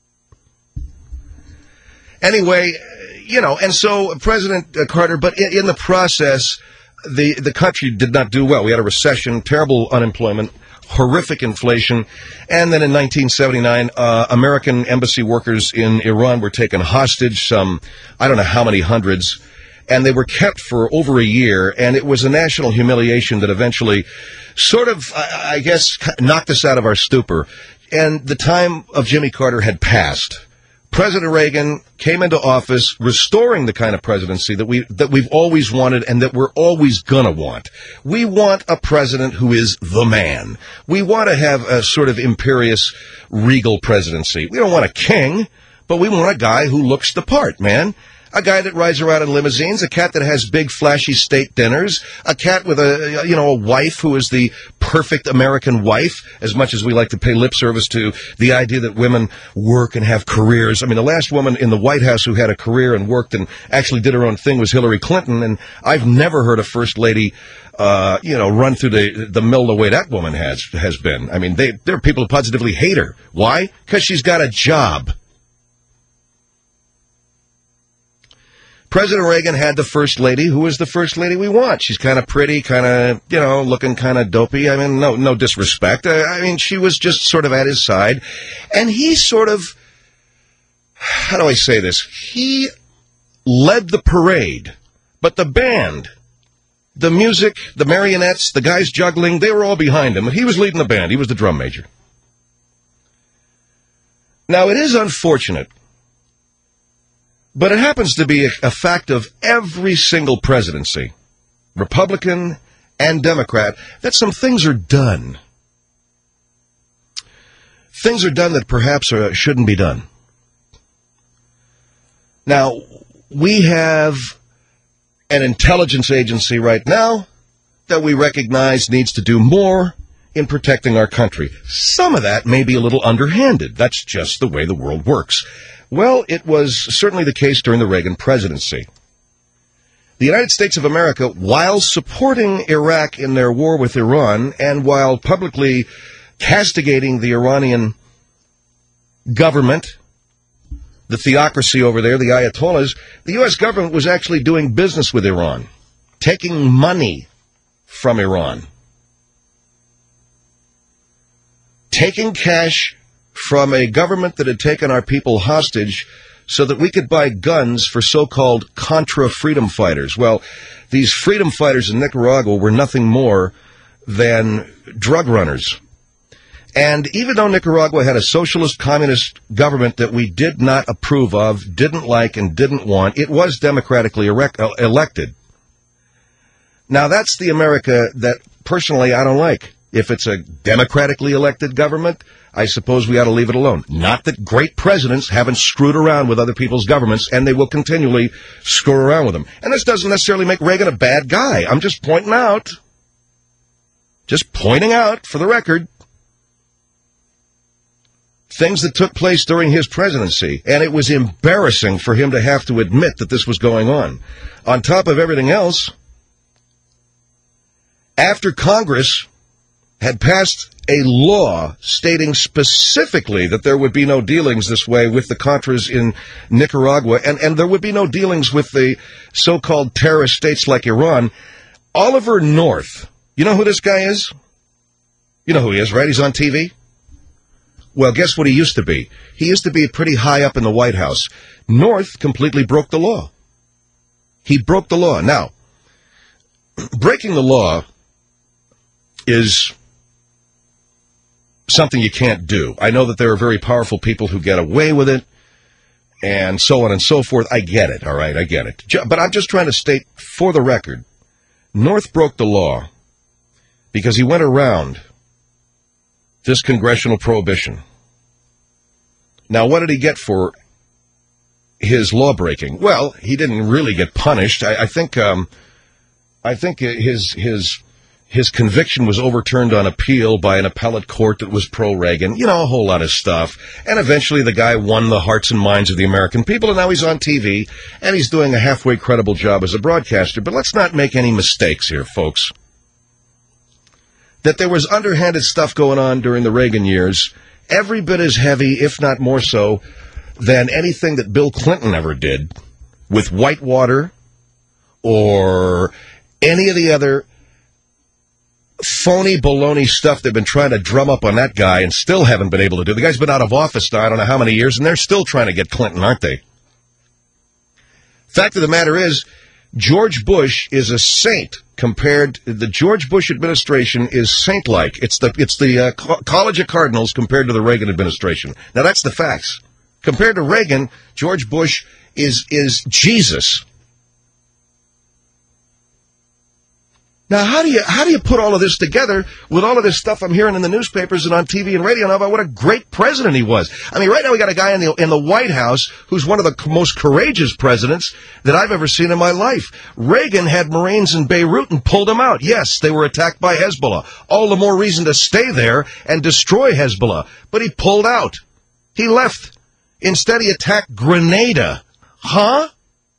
Anyway, you know, and so President Carter, but in, in the process, the, the country did not do well. We had a recession, terrible unemployment, horrific inflation, and then in nineteen seventy-nine, uh, American embassy workers in Iran were taken hostage, some, I don't know how many hundreds, and they were kept for over a year, and it was a national humiliation that eventually sort of, I, I guess, knocked us out of our stupor, and the time of Jimmy Carter had passed. President Reagan came into office restoring the kind of presidency that we that we've always wanted and that we're always gonna want. We want a president who is the man. We want to have a sort of imperious, regal presidency. We don't want a king, but we want a guy who looks the part, man. A guy that rides around in limousines, a cat that has big, flashy state dinners, a cat with a, you know, a wife who is the perfect American wife, as much as we like to pay lip service to the idea that women work and have careers. I mean, the last woman in the White House who had a career and worked and actually did her own thing was Hillary Clinton, and I've never heard a first lady, uh, you know, run through the, the mill the way that woman has, has been. I mean, they, there are people who positively hate her. Why? Because she's got a job. President Reagan had the first lady who is the first lady we want. She's kind of pretty, kind of, you know, looking kind of dopey. I mean, no no disrespect. I, I mean, she was just sort of at his side. And he sort of, how do I say this? He led the parade. But the band, the music, the marionettes, the guys juggling, they were all behind him. He was leading the band. He was the drum major. Now, it is unfortunate, but it happens to be a, a fact of every single presidency, Republican and Democrat, that some things are done. Things are done that perhaps are, shouldn't be done. Now, we have an intelligence agency right now that we recognize needs to do more in protecting our country. Some of that may be a little underhanded. That's just the way the world works. Well, it was certainly the case during the Reagan presidency. The United States of America, while supporting Iraq in their war with Iran, and while publicly castigating the Iranian government, the theocracy over there, the Ayatollahs, the U S government was actually doing business with Iran, taking money from Iran, taking cash from a government that had taken our people hostage so that we could buy guns for so-called Contra freedom fighters. Well, these freedom fighters in Nicaragua were nothing more than drug runners. And even though Nicaragua had a socialist communist government that we did not approve of, didn't like, and didn't want, it was democratically erect, uh, elected. Now, that's the America that, personally, I don't like. If it's a democratically elected government, I suppose we ought to leave it alone. Not that great presidents haven't screwed around with other people's governments, and they will continually screw around with them. And this doesn't necessarily make Reagan a bad guy. I'm just pointing out, just pointing out, for the record, things that took place during his presidency, and it was embarrassing for him to have to admit that this was going on. On top of everything else, after Congress had passed a law stating specifically that there would be no dealings this way with the Contras in Nicaragua, and, and there would be no dealings with the so-called terrorist states like Iran, Oliver North, you know who this guy is? You know who he is, right? He's on T V? Well, guess what he used to be? He used to be pretty high up in the White House. North completely broke the law. He broke the law. Now, breaking the law is something you can't do. I know that there are very powerful people who get away with it, and so on and so forth. I get it, all right, I get it. But I'm just trying to state, for the record, North broke the law because he went around this congressional prohibition. Now, what did he get for his law-breaking? Well, he didn't really get punished. I, I think, um, I think his his his conviction was overturned on appeal by an appellate court that was pro-Reagan. You know, a whole lot of stuff. And eventually, the guy won the hearts and minds of the American people, and now he's on T V, and he's doing a halfway credible job as a broadcaster. But let's not make any mistakes here, folks. That there was underhanded stuff going on during the Reagan years, every bit as heavy, if not more so, than anything that Bill Clinton ever did with Whitewater or any of the other phony baloney stuff they've been trying to drum up on that guy and still haven't been able to do. The guy's been out of office now I don't know how many years, and they're still trying to get Clinton, aren't they? Fact of the matter is, George Bush is a saint compared, the George Bush administration is saint-like. It's the it's the uh, co- College of Cardinals compared to the Reagan administration. Now, that's the facts. Compared to Reagan, George Bush is is Jesus. Now, how do you how do you put all of this together with all of this stuff I'm hearing in the newspapers and on T V and radio now about what a great president he was? I mean, right now we got a guy in the in the White House who's one of the most courageous presidents that I've ever seen in my life. Reagan had Marines in Beirut and pulled them out. Yes, they were attacked by Hezbollah. All the more reason to stay there and destroy Hezbollah. But he pulled out. He left. Instead, he attacked Grenada. Huh?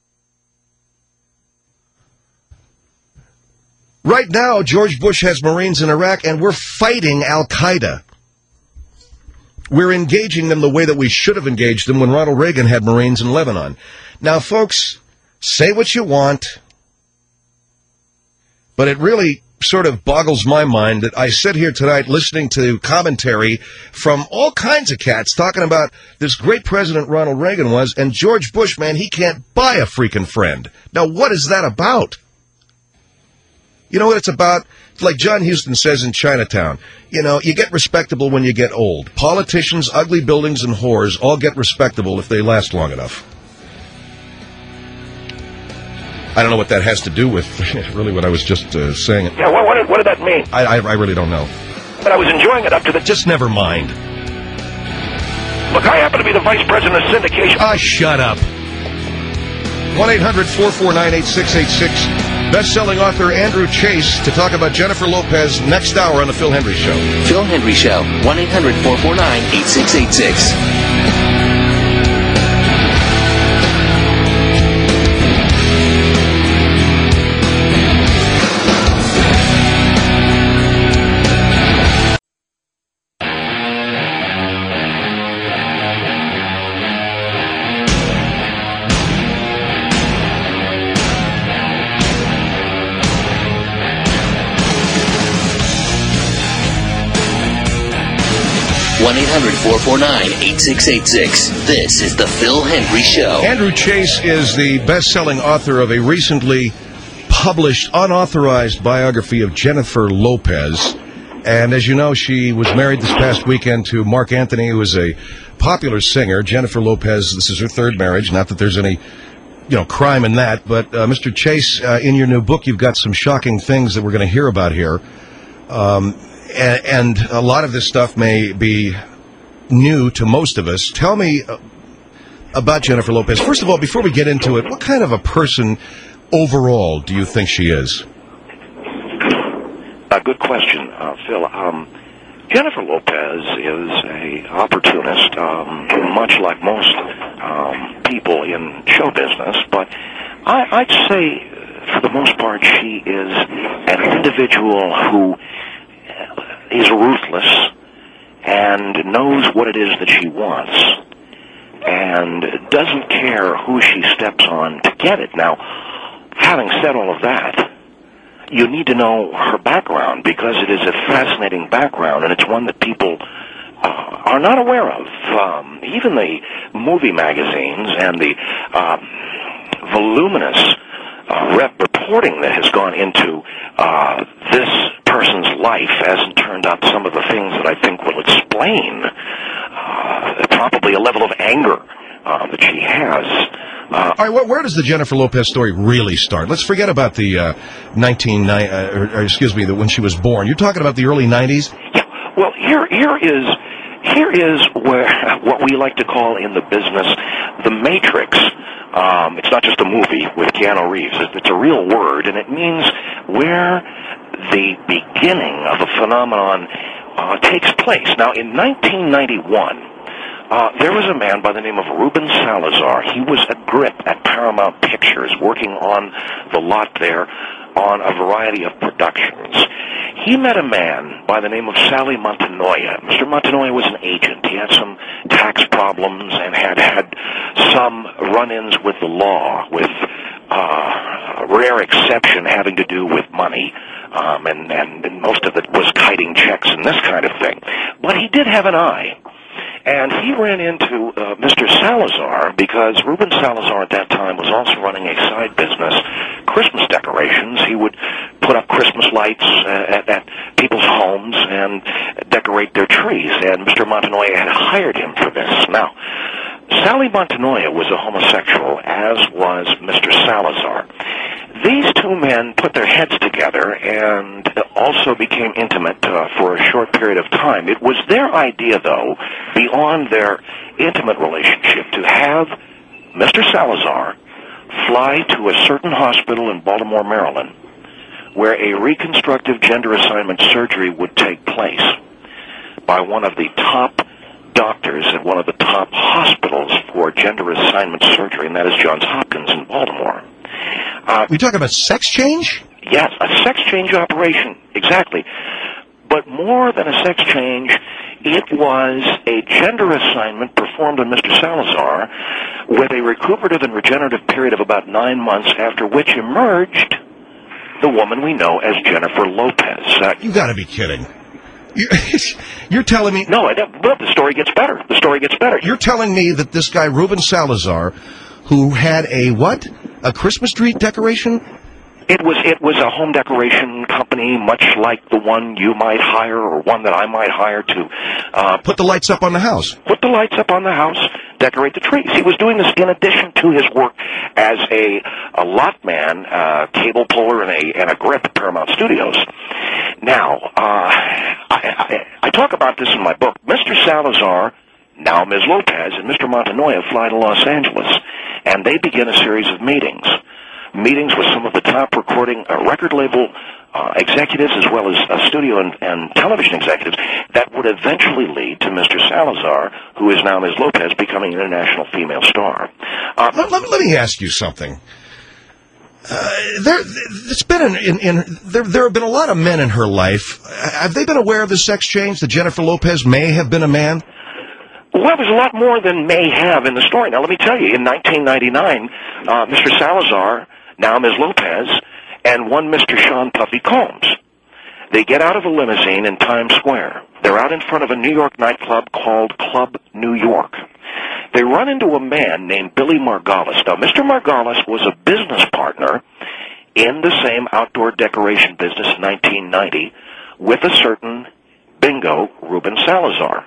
Right now, George Bush has Marines in Iraq, and we're fighting Al-Qaeda. We're engaging them the way that we should have engaged them when Ronald Reagan had Marines in Lebanon. Now, folks, say what you want, but it really sort of boggles my mind that I sit here tonight listening to commentary from all kinds of cats talking about this great president Ronald Reagan was, and George Bush, man, he can't buy a freaking friend. Now, what is that about? You know what it's about? It's like John Huston says in Chinatown. You know, you get respectable when you get old. Politicians, ugly buildings, and whores all get respectable if they last long enough. I don't know what that has to do with really what I was just uh, saying. Yeah, what, what, did, what did that mean? I, I, I really don't know. But I was enjoying it up to the... Just never mind. Look, I happen to be the vice president of syndication. Ah, shut up. one eight hundred four four nine eight six eight six. Best-selling author Andrew Chase to talk about Jennifer Lopez next hour on The Phil Hendry Show. Phil Hendry Show, one eight hundred four four nine eight six eight six. one eight hundred four four nine eight six eight six. This is The Phil Hendry Show. Andrew Chase is the best-selling author of a recently published, unauthorized biography of Jennifer Lopez. And as you know, she was married this past weekend to Mark Anthony, who is a popular singer. Jennifer Lopez, this is her third marriage. Not that there's any, you know, crime in that. But, uh, Mister Chase, uh, in your new book, you've got some shocking things that we're going to hear about here. Um... And a lot of this stuff may be new to most of us. Tell me about Jennifer Lopez. First of all, before we get into it, what kind of a person overall do you think she is? A good question, uh, Phil. Um, Jennifer Lopez is a opportunist, um, much like most um, people in show business. But I, I'd say, for the most part, she is an individual who is ruthless and knows what it is that she wants and doesn't care who she steps on to get it. Now, having said all of that, you need to know her background because it is a fascinating background, and it's one that people uh, are not aware of. Um, even the movie magazines and the uh, voluminous uh, rep reporting that has gone into uh, this person's life hasn't turned out some of the things that I think will explain uh, probably a level of anger uh, that she has. Uh, All right, where, where does the Jennifer Lopez story really start? Let's forget about the uh, nineteen, uh, or, or excuse me, the, when she was born. You're talking about the early nineties? Yeah. Well, here, here is here is where what we like to call in the business the Matrix. Um, it's not just a movie with Keanu Reeves. It's a real word, and it means where the beginning of a phenomenon uh, takes place. Now, in nineteen ninety-one, uh, there was a man by the name of Ruben Salazar. He was a grip at Paramount Pictures, working on the lot there on a variety of productions. He met a man by the name of Sally Montanoia. Mister Montanoia was an agent. He had some tax problems and had had some run-ins with the law, with uh, a rare exception having to do with money. Um, and, and, and most of it was kiting checks and this kind of thing. But he did have an eye. And he ran into uh, Mister Salazar because Ruben Salazar at that time was also running a side business, Christmas decorations. He would put up Christmas lights uh, at, at people's homes and decorate their trees. And Mister Montanoia had hired him for this. Now, Sally Montanoia was a homosexual, as was Mister Salazar. These two men put their heads together and also became intimate uh, for a short period of time. It was their idea, though, beyond their intimate relationship, to have Mister Salazar fly to a certain hospital in Baltimore, Maryland, where a reconstructive gender assignment surgery would take place by one of the top doctors at one of the top hospitals for gender assignment surgery, and that is Johns Hopkins in Baltimore. Uh, we talk about sex change? Yes, a sex change operation, exactly. But more than a sex change, it was a gender assignment performed on Mister Salazar with a recuperative and regenerative period of about nine months, after which emerged the woman we know as Jennifer Lopez. Uh, you got to be kidding. You're, you're telling me... No, I don't, well, the story gets better. The story gets better. You're telling me that this guy, Ruben Salazar, who had a what? A Christmas tree decoration? It was it was a home decoration company, much like the one you might hire or one that I might hire to uh, put the lights up on the house. Put the lights up on the house, decorate the trees. He was doing this in addition to his work as a a lot man, uh, cable puller, and a and a grip at Paramount Studios. Now, uh, I, I, I talk about this in my book. Mister Salazar, now Miz Lopez, and Mister Montanoia fly to Los Angeles, and they begin a series of meetings. Meetings with some of the top recording uh, record label uh, executives, as well as uh, studio and, and television executives, that would eventually lead to Mister Salazar, who is now Miz Lopez, becoming an international female star. Uh, let, let, let me ask you something. Uh, there, it's been in, in, in there. There have been a lot of men in her life. Have they been aware of the sex change? That Jennifer Lopez may have been a man? Well, there's a lot more than may have in the story. Now, let me tell you, in nineteen ninety-nine, uh, Mister Salazar, now Miz Lopez, and one Mister Sean Puffy Combs, they get out of a limousine in Times Square. They're out in front of a New York nightclub called Club New York. They run into a man named Billy Margolis. Now, Mister Margolis was a business partner in the same outdoor decoration business in nineteen ninety with a certain bingo Ruben Salazar.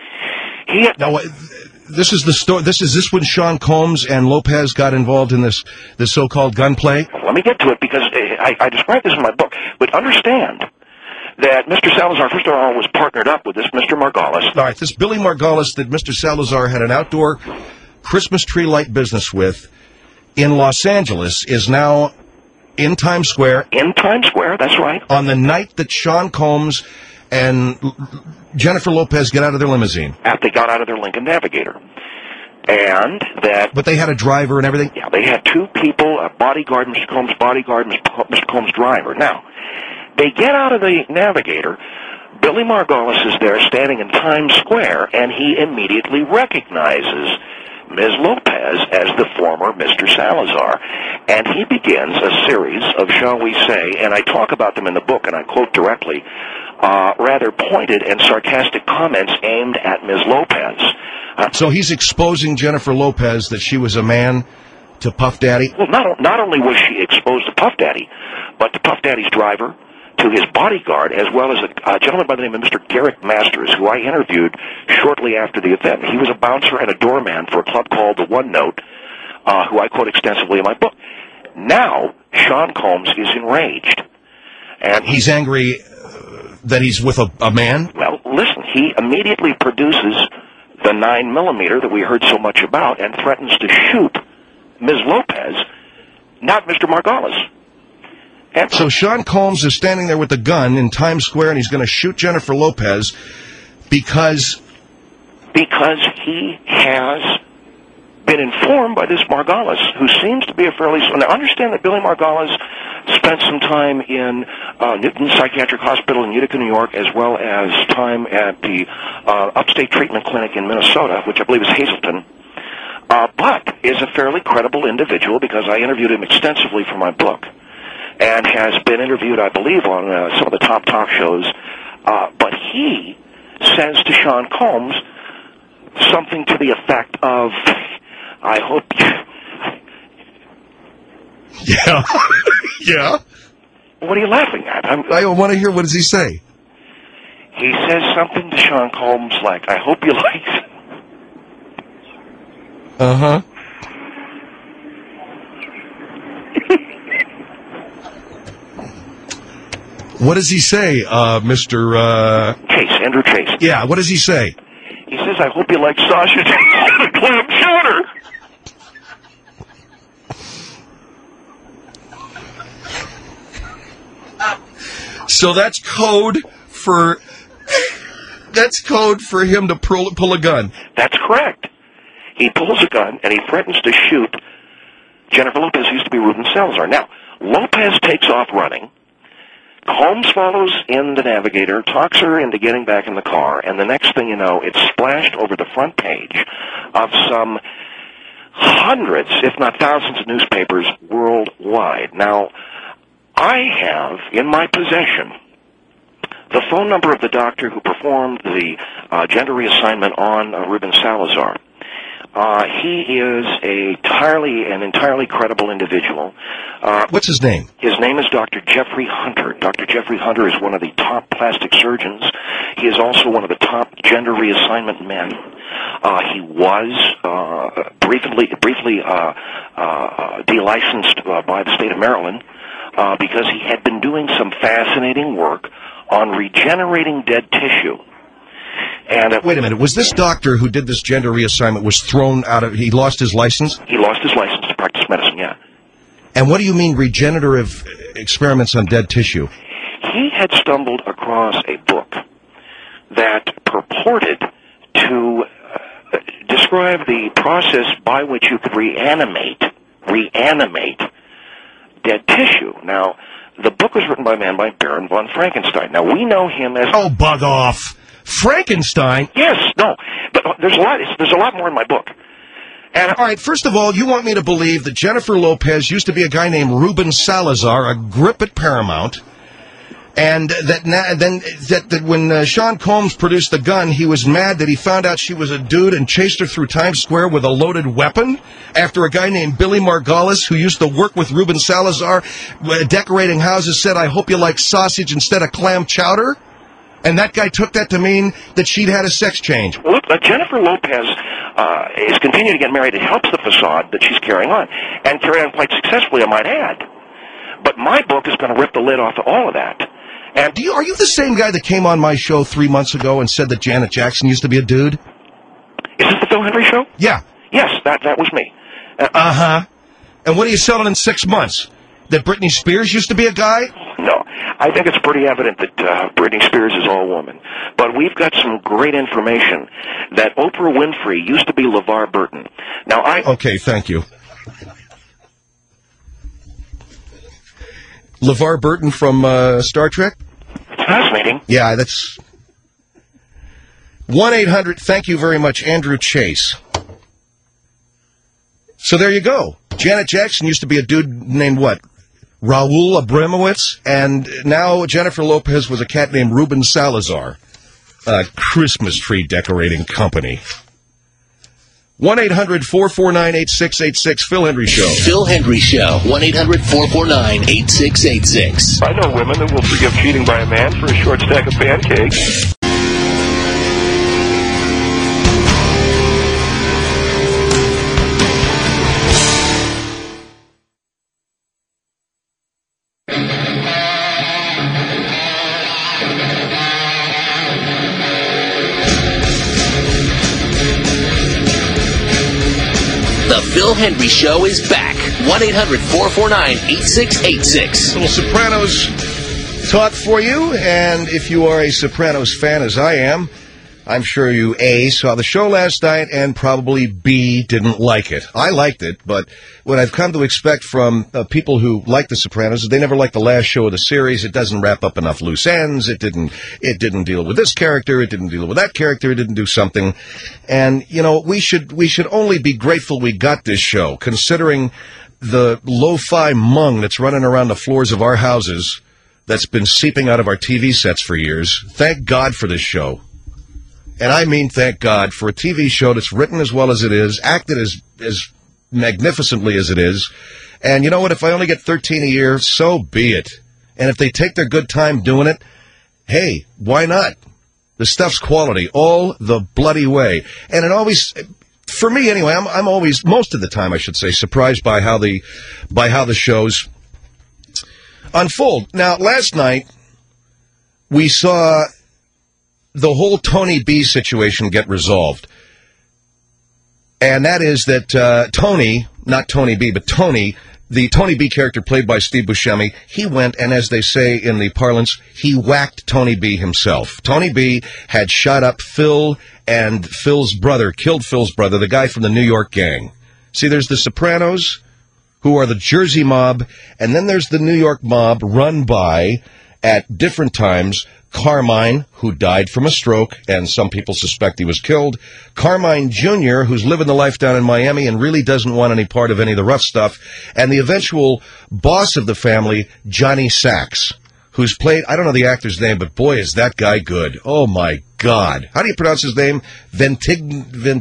He had, now, this is the story. This is this when Sean Combs and Lopez got involved in this this so-called gunplay. Let me get to it because I, I describe this in my book. But understand that Mister Salazar, first of all, was partnered up with this Mister Margolis. All right, this Billy Margolis that Mister Salazar had an outdoor Christmas tree light business with in Los Angeles is now in Times Square. In Times Square, that's right. On the night that Sean Combs and Jennifer Lopez get out of their limousine. After they got out of their Lincoln Navigator. And that... But they had a driver and everything? Yeah, they had two people, a bodyguard, Mister Combs' bodyguard, Mister Combs' driver. Now, they get out of the Navigator. Billy Margolis is there standing in Times Square, and he immediately recognizes Miz Lopez as the former Mister Salazar. And he begins a series of, shall we say, and I talk about them in the book, and I quote directly, uh, rather pointed and sarcastic comments aimed at Miz Lopez. Uh, so he's exposing Jennifer Lopez that she was a man to Puff Daddy? Well, not, not only was she exposed to Puff Daddy, but to Puff Daddy's driver, to his bodyguard, as well as a, a gentleman by the name of Mister Garrett Masters, who I interviewed shortly after the event. He was a bouncer and a doorman for a club called the One Note, uh, who I quote extensively in my book. Now, Sean Combs is enraged. And he's angry uh, that he's with a, a man? Well, listen, he immediately produces the nine millimeter that we heard so much about and threatens to shoot Miz Lopez, not Mister Margolis. And so Sean Combs is standing there with the gun in Times Square, and he's going to shoot Jennifer Lopez because... Because he has been informed by this Margolis, who seems to be a fairly... Now, understand that Billy Margolis spent some time in uh, Newton Psychiatric Hospital in Utica, New York, as well as time at the uh, Upstate Treatment Clinic in Minnesota, which I believe is Hazleton, uh, but is a fairly credible individual because I interviewed him extensively for my book, and has been interviewed, I believe, on uh, some of the top talk shows. Uh, but he says to Sean Combs something to the effect of, I hope you... Yeah. Yeah? What are you laughing at? I'm, I want to hear, what does he say? He says something to Sean Combs like, I hope you like it. Uh-huh. What does he say, uh, Mister Uh... Chase, Andrew Chase. Yeah, what does he say? He says, I hope you like sausage and clam chowder. So that's code for that's code for him to pull, pull a gun. That's correct. He pulls a gun and he threatens to shoot Jennifer Lopez, who used to be Ruben Salazar. Now, Lopez takes off running. Holmes follows in the Navigator, talks her into getting back in the car, and the next thing you know, it's splashed over the front page of some hundreds, if not thousands, of newspapers worldwide. Now, I have in my possession the phone number of the doctor who performed the uh, gender reassignment on uh, Ruben Salazar. Uh, he is a entirely, an entirely credible individual. Uh, What's his name? His name is Doctor Jeffrey Hunter. Doctor Jeffrey Hunter is one of the top plastic surgeons. He is also one of the top gender reassignment men. Uh, he was uh, briefly, briefly uh, uh, delicensed uh, by the state of Maryland uh, because he had been doing some fascinating work on regenerating dead tissue. And uh, wait a minute, was this doctor who did this gender reassignment was thrown out of, he lost his license? He lost his license to practice medicine, yeah. And what do you mean regenerative experiments on dead tissue? He had stumbled across a book that purported to uh, describe the process by which you could reanimate, reanimate dead tissue. Now, the book was written by a man by Baron von Frankenstein. Now, we know him as... Oh, bug off. Frankenstein? Yes, no, but there's a lot. There's a lot more in my book. And all right, first of all, you want me to believe that Jennifer Lopez used to be a guy named Ruben Salazar, a grip at Paramount, and that na- then that, that when uh, Sean Combs produced the gun, he was mad that he found out she was a dude and chased her through Times Square with a loaded weapon after a guy named Billy Margolis, who used to work with Ruben Salazar, uh, decorating houses, said, I hope you like sausage instead of clam chowder? And that guy took that to mean that she'd had a sex change. Look, uh, Jennifer Lopez uh, is continuing to get married. It helps the facade that she's carrying on, and carrying on quite successfully, I might add. But my book is going to rip the lid off of all of that. And Do you, are you the same guy that came on my show three months ago and said that Janet Jackson used to be a dude? Is this the Phil Henry Show? Yeah. Yes, that that was me. Uh, uh-huh. And what are you selling in six months? That Britney Spears used to be a guy? No. I think it's pretty evident that uh, Britney Spears is all woman. But we've got some great information that Oprah Winfrey used to be LeVar Burton. Now, I... Okay, thank you. LeVar Burton from uh, Star Trek? It's fascinating. Yeah, that's... one eight hundred, thank you very much, Andrew Chase. So there you go. Janet Jackson used to be a dude named what? Raul Abramowitz, and now Jennifer Lopez was a cat named Ruben Salazar. A Christmas tree decorating company. one eight hundred four four nine eight six eight six, Phil Henry Show. Phil Henry Show, one eight hundred four four nine eight six eight six. I know women that will forgive cheating by a man for a short stack of pancakes. The Phil Henry Show is back. one eight hundred four four nine eight six eight six. Little Sopranos talk for you, and if you are a Sopranos fan, as I am, I'm sure you, A, saw the show last night, and probably, B, didn't like it. I liked it, but what I've come to expect from uh, people who like The Sopranos is they never liked the last show of the series. It doesn't wrap up enough loose ends. It didn't, it didn't deal with this character. It didn't deal with that character. It didn't do something. And, you know, we should, we should only be grateful we got this show, considering the lo-fi mung that's running around the floors of our houses that's been seeping out of our T V sets for years. Thank God for this show. And I mean, thank God, for a T V show that's written as well as it is, acted as as magnificently as it is. And you know what? If I only get thirteen a year, so be it. And if they take their good time doing it, hey, why not? The stuff's quality all the bloody way. And it always, for me anyway, I'm I'm always, most of the time I should say, surprised by how the by how the shows unfold. Now, last night, we saw the whole Tony B situation get resolved. And that is that uh, Tony, not Tony B, but Tony, the Tony B character played by Steve Buscemi, he went, and as they say in the parlance, he whacked Tony B himself. Tony B had shot up Phil and Phil's brother, killed Phil's brother, the guy from the New York gang. See, there's the Sopranos, who are the Jersey mob, and then there's the New York mob run by, at different times, Carmine, who died from a stroke, and some people suspect he was killed. Carmine Junior, who's living the life down in Miami and really doesn't want any part of any of the rough stuff. And the eventual boss of the family, Johnny Sachs, who's played, I don't know the actor's name, but boy, is that guy good. Oh, my God. How do you pronounce his name? Ventig,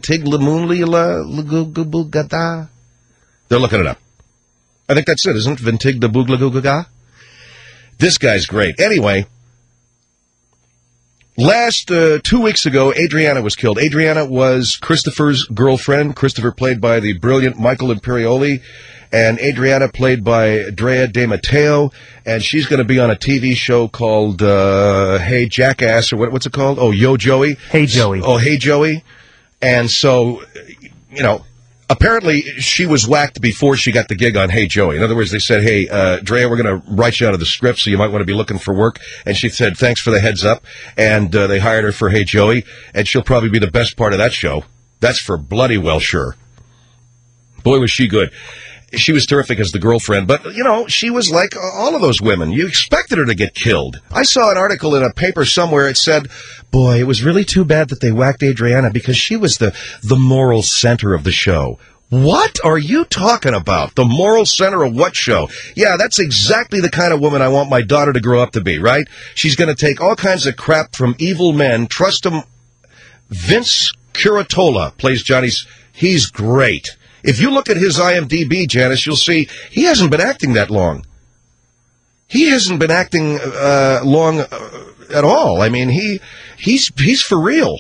Ventiglamugada? They're looking it up. I think that's it, isn't it? Ventiglamugada? This guy's great. Anyway, last uh, two weeks ago, Adriana was killed. Adriana was Christopher's girlfriend. Christopher played by the brilliant Michael Imperioli, and Adriana played by Drea De Matteo, and she's going to be on a T V show called uh, Hey Jackass, or what, what's it called? Oh, Yo Joey. Hey Joey. Oh, Hey Joey. And so, you know, apparently she was whacked before she got the gig on Hey Joey. In other words, they said, hey, uh, Drea, we're going to write you out of the script, so you might want to be looking for work. And she said, thanks for the heads up. And uh, they hired her for Hey Joey, and she'll probably be the best part of that show. That's for bloody well sure. Boy, was she good. She was terrific as the girlfriend, but, you know, she was like all of those women. You expected her to get killed. I saw an article in a paper somewhere. It said, boy, it was really too bad that they whacked Adriana because she was the, the moral center of the show. What are you talking about? The moral center of what show? Yeah, that's exactly the kind of woman I want my daughter to grow up to be, right? She's going to take all kinds of crap from evil men, trust them. Vince Curatola plays Johnny's. He's great. If you look at his I M D B, Janice, you'll see he hasn't been acting that long. He hasn't been acting uh, long uh, at all. I mean, he he's he's for real.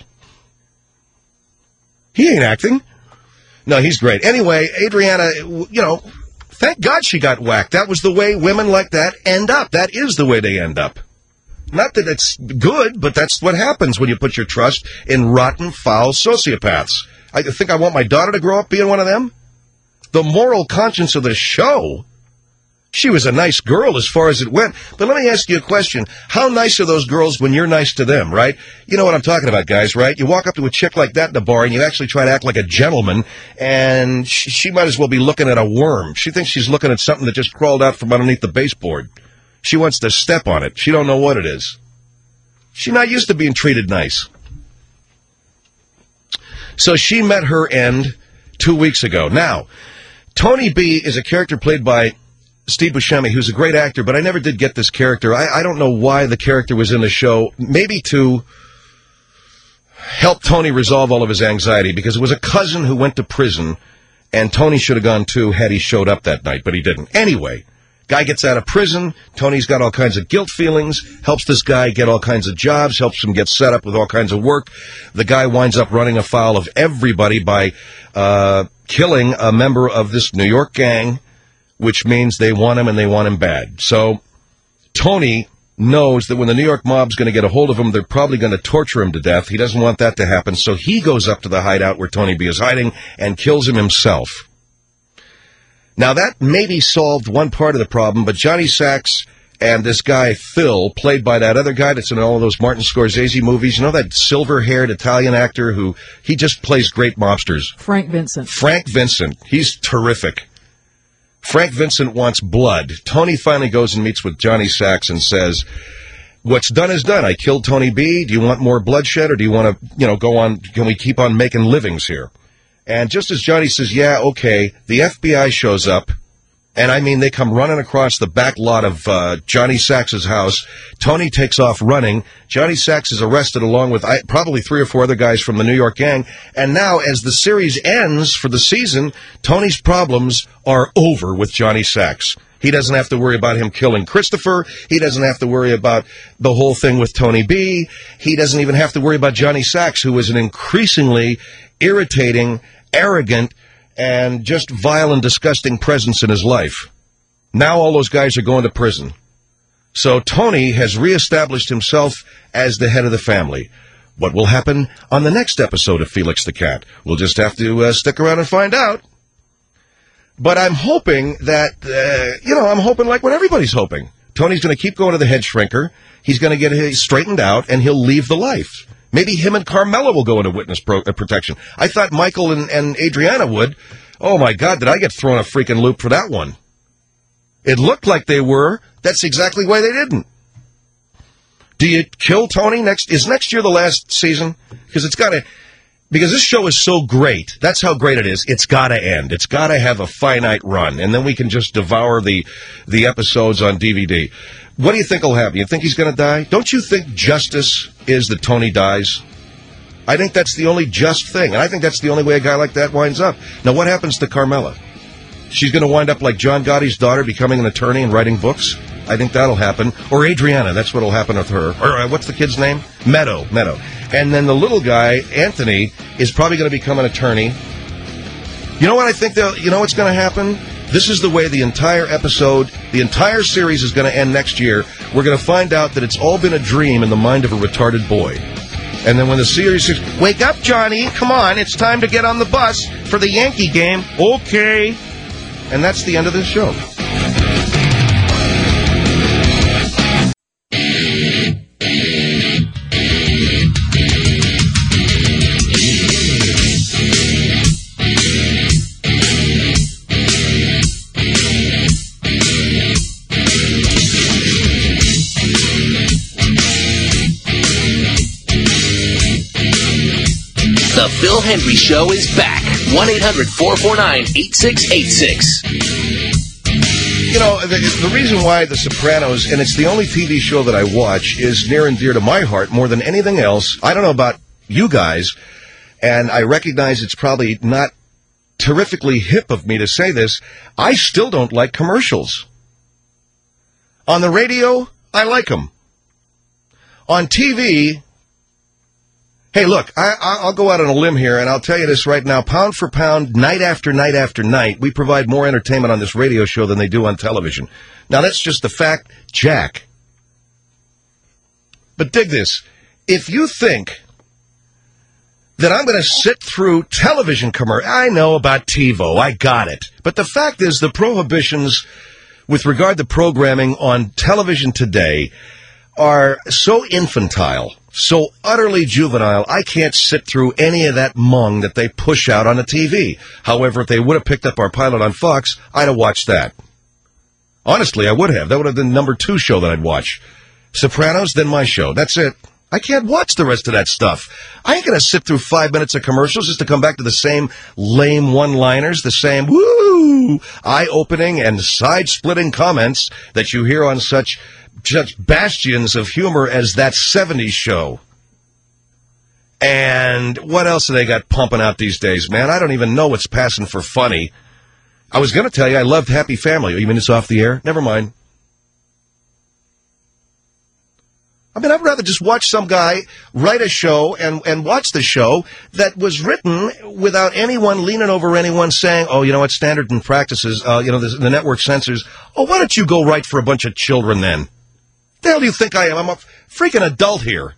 He ain't acting. No, he's great. Anyway, Adriana, you know, thank God she got whacked. That was the way women like that end up. That is the way they end up. Not that it's good, but that's what happens when you put your trust in rotten, foul sociopaths. I think I want my daughter to grow up being one of them. The moral conscience of the show. She was a nice girl as far as it went. But let me ask you a question. How nice are those girls when you're nice to them, right? You know what I'm talking about, guys, right? You walk up to a chick like that in a bar and you actually try to act like a gentleman, and she, she might as well be looking at a worm. She thinks she's looking at something that just crawled out from underneath the baseboard. She wants to step on it. She don't know what it is. She's not used to being treated nice. So she met her end two weeks ago. Now, Tony B is a character played by Steve Buscemi, who's a great actor, but I never did get this character. I, I don't know why the character was in the show. Maybe to help Tony resolve all of his anxiety, because it was a cousin who went to prison, and Tony should have gone too had he showed up that night, but he didn't. Anyway, guy gets out of prison. Tony's got all kinds of guilt feelings, helps this guy get all kinds of jobs, helps him get set up with all kinds of work. The guy winds up running afoul of everybody by uh, killing a member of this New York gang, which means they want him and they want him bad. So Tony knows that when the New York mob's going to get a hold of him, they're probably going to torture him to death. He doesn't want that to happen, so he goes up to the hideout where Tony B is hiding and kills him himself. Now, that maybe solved one part of the problem, but Johnny Sachs and this guy, Phil, played by that other guy that's in all of those Martin Scorsese movies, you know that silver-haired Italian actor who, he just plays great mobsters? Frank Vincent. Frank Vincent. He's terrific. Frank Vincent wants blood. Tony finally goes and meets with Johnny Sachs and says, what's done is done. I killed Tony B. Do you want more bloodshed, or do you want to, you know, go on, can we keep on making livings here? And just as Johnny says, yeah, okay, the F B I shows up, and I mean, they come running across the back lot of uh, Johnny Sachs's house. Tony takes off running. Johnny Sachs is arrested along with I, probably three or four other guys from the New York gang. And now, as the series ends for the season, Tony's problems are over with Johnny Sachs. He doesn't have to worry about him killing Christopher. He doesn't have to worry about the whole thing with Tony B. He doesn't even have to worry about Johnny Sachs, who is an increasingly irritating, arrogant, and just vile and disgusting presence in his life. Now all those guys are going to prison. So Tony has reestablished himself as the head of the family. What will happen on the next episode of Felix the Cat? We'll just have to uh, stick around and find out. But I'm hoping that, uh, you know, I'm hoping like what everybody's hoping. Tony's going to keep going to the head shrinker. He's going to get it straightened out, and he'll leave the life. Maybe him and Carmela will go into witness pro- uh, protection. I thought Michael and, and Adriana would. Oh, my God, did I get thrown a freaking loop for that one? It looked like they were. That's exactly why they didn't. Do you kill Tony next? Is next year the last season? Because it's got to... Because this show is so great, that's how great it is, it's got to end. It's got to have a finite run, and then we can just devour the the episodes on D V D. What do you think will happen? You think he's going to die? Don't you think justice is that Tony dies? I think that's the only just thing, and I think that's the only way a guy like that winds up. Now, what happens to Carmela? She's going to wind up like John Gotti's daughter, becoming an attorney and writing books? I think that'll happen. Or Adriana, that's what'll happen with her. Or uh, what's the kid's name? Meadow, Meadow. And then the little guy, Anthony, is probably going to become an attorney. You know what I think, they'll, you know what's going to happen? This is the way the entire episode, the entire series is going to end next year. We're going to find out that it's all been a dream in the mind of a retarded boy. And then when the series says, wake up, Johnny, come on, it's time to get on the bus for the Yankee game. Okay. And that's the end of this show. The Phil Hendry Show is back. one eight hundred four four nine eight six eight six. You know, the, the reason why The Sopranos, and it's the only T V show that I watch, is near and dear to my heart more than anything else. I don't know about you guys, and I recognize it's probably not terrifically hip of me to say this. I still don't like commercials. On the radio, I like them. On T V... Hey, look, I, I'll go out on a limb here, and I'll tell you this right now. Pound for pound, night after night after night, we provide more entertainment on this radio show than they do on television. Now, that's just the fact, Jack. But dig this. If you think that I'm going to sit through television commercials, I know about TiVo, I got it. But the fact is, the prohibitions with regard to programming on television today are so infantile, so utterly juvenile, I can't sit through any of that mung that they push out on the T V. However, if they would have picked up our pilot on Fox, I'd have watched that. Honestly, I would have. That would have been the number two show that I'd watch. Sopranos, then my show. That's it. I can't watch the rest of that stuff. I ain't going to sit through five minutes of commercials just to come back to the same lame one-liners, the same woo, eye-opening and side-splitting comments that you hear on such... such bastions of humor as That seventies Show. And what else have they got pumping out these days, man? I don't even know what's passing for funny. I was going to tell you I loved Happy Family. Oh, you mean it's off the air? Never mind. I mean, I'd rather just watch some guy write a show and, and watch the show that was written without anyone leaning over anyone saying, oh, you know what, standards and practices, uh, you know, the, the network censors. Oh, why don't you go write for a bunch of children then? The hell do you think I am? I'm a freaking adult here.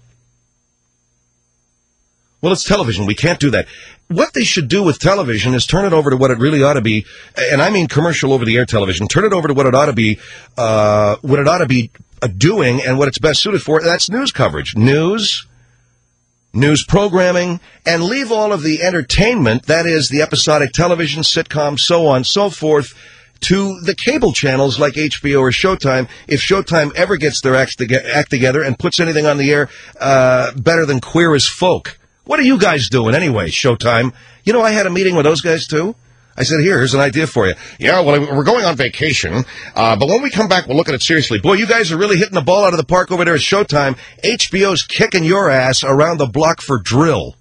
Well, it's television. We can't do that. What they should do with television is turn it over to what it really ought to be, and I mean commercial over-the-air television. Turn it over to what it ought to be, uh, what it ought to be uh, doing, and what it's best suited for. That's news coverage, news, news programming, and leave all of the entertainment. That is the episodic television, sitcom, so on, so forth, to the cable channels like H B O or Showtime, if Showtime ever gets their act, to act together and puts anything on the air uh, better than Queer as Folk. What are you guys doing anyway, Showtime? You know, I had a meeting with those guys, too. I said, here, here's an idea for you. Yeah, well, we're going on vacation, uh, but when we come back, we'll look at it seriously. Boy, you guys are really hitting the ball out of the park over there at Showtime. H B O's kicking your ass around the block for drill.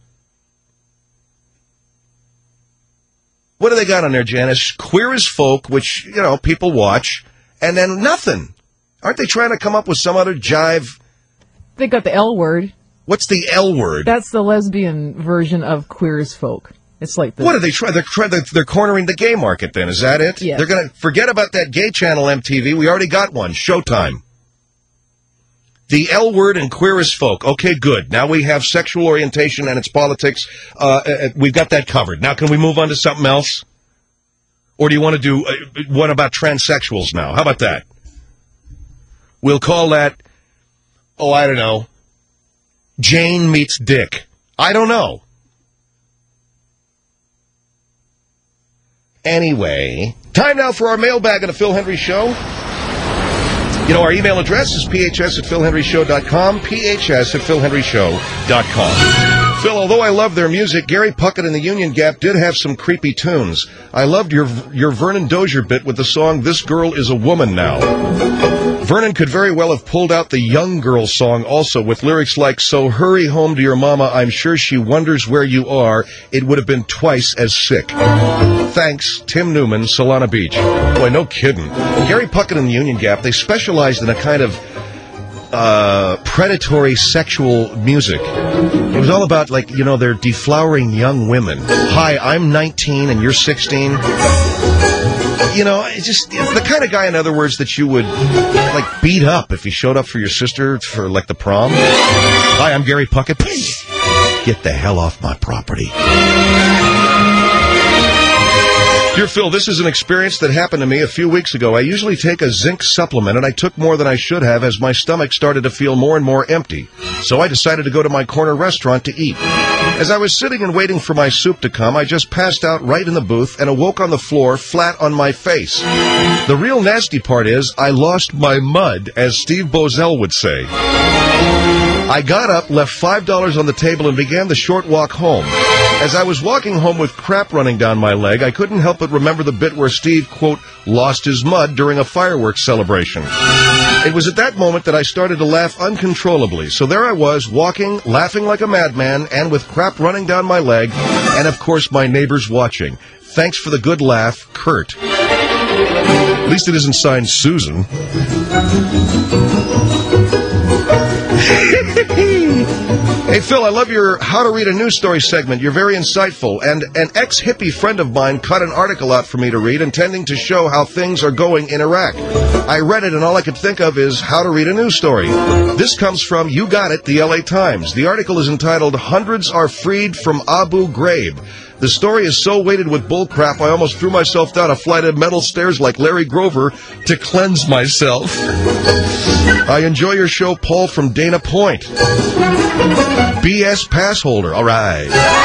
What do they got on there, Janice? Queer as Folk, which, you know, people watch, and then nothing. Aren't they trying to come up with some other jive? They got the L word. What's the L word? That's the lesbian version of Queer as Folk. It's like the... What are they trying? They're, try, they're, they're cornering the gay market then, is that it? Yeah. They're going to forget about that gay channel M T V. We already got one, Showtime. The L word and queer as folk. Okay, good. Now we have sexual orientation and its politics. Uh, uh, we've got that covered. Now can we move on to something else? Or do you want to do uh, one about transsexuals now? How about that? We'll call that, oh, I don't know, Jane meets Dick. I don't know. Anyway, time now for our mailbag of the Phil Hendry Show. You know, our email address is p h s at phil henry show dot com, p h s at phil henry show dot com. Phil, although I love their music, Gary Puckett and the Union Gap did have some creepy tunes. I loved your your Vernon Dozier bit with the song This Girl Is a Woman Now. Vernon could very well have pulled out the Young Girl song also with lyrics like, so hurry home to your mama, I'm sure she wonders where you are. It would have been twice as sick. Thanks, Tim Newman, Solana Beach. Boy, no kidding. Gary Puckett and the Union Gap, they specialized in a kind of uh, predatory sexual music. It was all about, like, you know, they're deflowering young women. Hi, I'm nineteen and you're sixteen. You know, it's just it's the kind of guy, in other words, that you would, like, beat up if he showed up for your sister for, like, the prom. Hi, I'm Gary Puckett. Please get the hell off my property. Dear Phil, this is an experience that happened to me a few weeks ago. I usually take a zinc supplement, and I took more than I should have as my stomach started to feel more and more empty. So I decided to go to my corner restaurant to eat. As I was sitting and waiting for my soup to come, I just passed out right in the booth and awoke on the floor flat on my face. The real nasty part is I lost my mud, as Steve Bozell would say. I got up, left five dollars on the table, and began the short walk home. As I was walking home with crap running down my leg, I couldn't help but remember the bit where Steve, quote, lost his mud during a fireworks celebration. It was at that moment that I started to laugh uncontrollably. So there I was, walking, laughing like a madman, and with crap running down my leg, and of course my neighbors watching. Thanks for the good laugh, Kurt. At least it isn't signed Susan. Hey, Phil, I love your How to Read a News Story segment. You're very insightful. And an ex-hippie friend of mine cut an article out for me to read, intending to show how things are going in Iraq. I read it, and all I could think of is How to Read a News Story. This comes from, you got it, the L A Times. The article is entitled, Hundreds Are Freed from Abu Ghraib. The story is so weighted with bullcrap, I almost threw myself down a flight of metal stairs like Larry Grover to cleanse myself. I enjoy your show, Paul from Dana Point. B S pass holder. All right.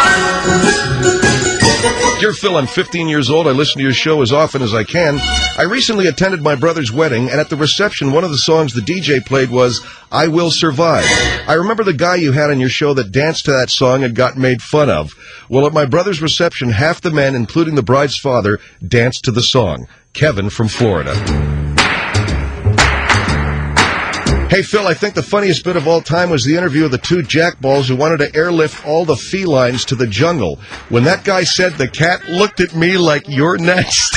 Dear Phil, I'm fifteen years old. I listen to your show as often as I can. I recently attended my brother's wedding, and at the reception, one of the songs the D J played was I Will Survive. I remember the guy you had on your show that danced to that song and got made fun of. Well, at my brother's reception, half the men, including the bride's father, danced to the song. Kevin from Florida. Hey, Phil, I think the funniest bit of all time was the interview of the two jackballs who wanted to airlift all the felines to the jungle. When that guy said, the cat looked at me like you're next.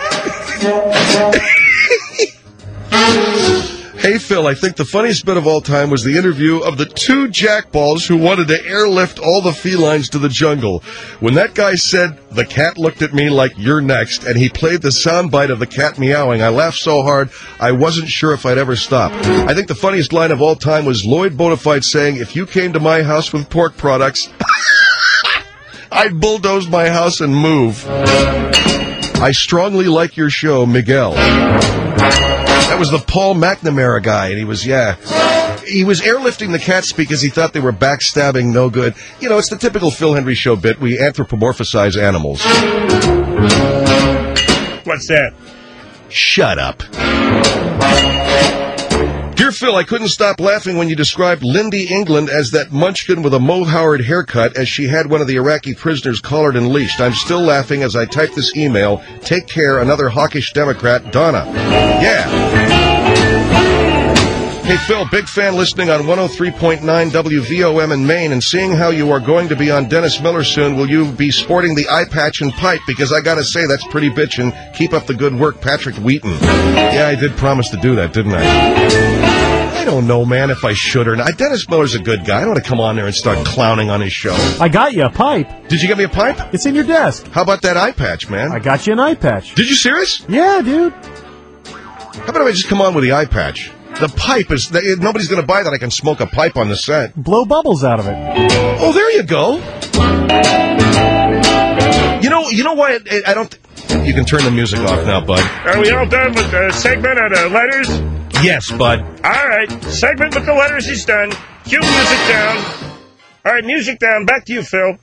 Hey, Phil, I think the funniest bit of all time was the interview of the two jackballs who wanted to airlift all the felines to the jungle. When that guy said, the cat looked at me like you're next, and he played the soundbite of the cat meowing, I laughed so hard I wasn't sure if I'd ever stop. I think the funniest line of all time was Lloyd Bonafide saying, if you came to my house with pork products, I'd bulldoze my house and move. I strongly like your show, Miguel. That was the Paul McNamara guy, and he was, yeah, he was airlifting the cats because he thought they were backstabbing no good. You know, it's the typical Phil Hendry Show bit. We anthropomorphize animals. What's that? Shut up. Dear Phil, I couldn't stop laughing when you described Lindy England as that munchkin with a Mo Howard haircut as she had one of the Iraqi prisoners collared and leashed. I'm still laughing as I type this email. Take care, another hawkish Democrat, Donna. Yeah. Hey, Phil, big fan listening on one oh three point nine W V O M in Maine, and seeing how you are going to be on Dennis Miller soon, will you be sporting the eye patch and pipe? Because I gotta say, that's pretty bitchin'. Keep up the good work, Patrick Wheaton. Yeah, I did promise to do that, didn't I? I don't know, man, if I should or not. Dennis Miller's a good guy. I don't want to come on there and start clowning on his show. I got you a pipe. Did you get me a pipe? It's in your desk. How about that eye patch, man? I got you an eye patch. Did you serious? Yeah, dude. How about if I just come on with the eye patch? The pipe is... Nobody's going to buy that. I can smoke a pipe on the set. Blow bubbles out of it. Oh, there you go. You know, you know why I, I don't... You can turn the music off now, bud. Are we all done with the segment of the letters? Yes, bud. All right. Segment with the letters is done. Cue music down. All right, music down. Back to you, Phil.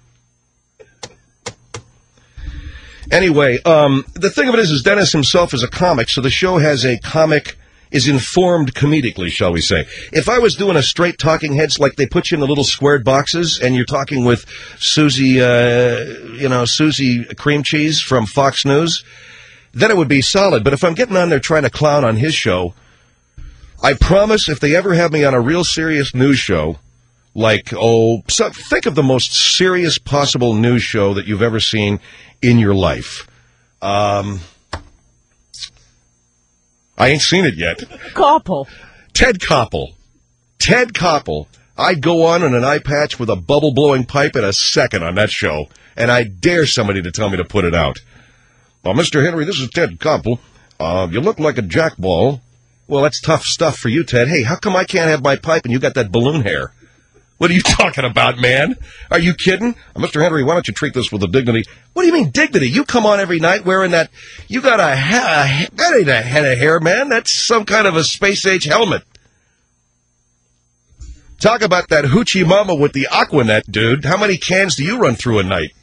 Anyway, um, the thing of it is, is Dennis himself is a comic, so the show has a comic... is informed comedically, shall we say. If I was doing a straight talking heads, like they put you in the little squared boxes, and you're talking with Susie, uh, you know, Susie Cream Cheese from Fox News, then it would be solid. But if I'm getting on there trying to clown on his show, I promise if they ever have me on a real serious news show, like, oh, so think of the most serious possible news show that you've ever seen in your life. Um... I ain't seen it yet. Koppel. Ted Koppel. Ted Koppel. I'd go on in an eye patch with a bubble-blowing pipe in a second on that show, and I dare somebody to tell me to put it out. Well, Mister Henry, this is Ted Koppel. Uh, you look like a jackball. Well, that's tough stuff for you, Ted. Hey, how come I can't have my pipe and you got that balloon hair? What are you talking about, man? Are you kidding? Uh, Mister Henry, why don't you treat this with a dignity? What do you mean dignity? You come on every night wearing that... You got a... Ha- that ain't a head of hair, man. That's some kind of a space-age helmet. Talk about that hoochie mama with the Aquanet, dude. How many cans do you run through a night?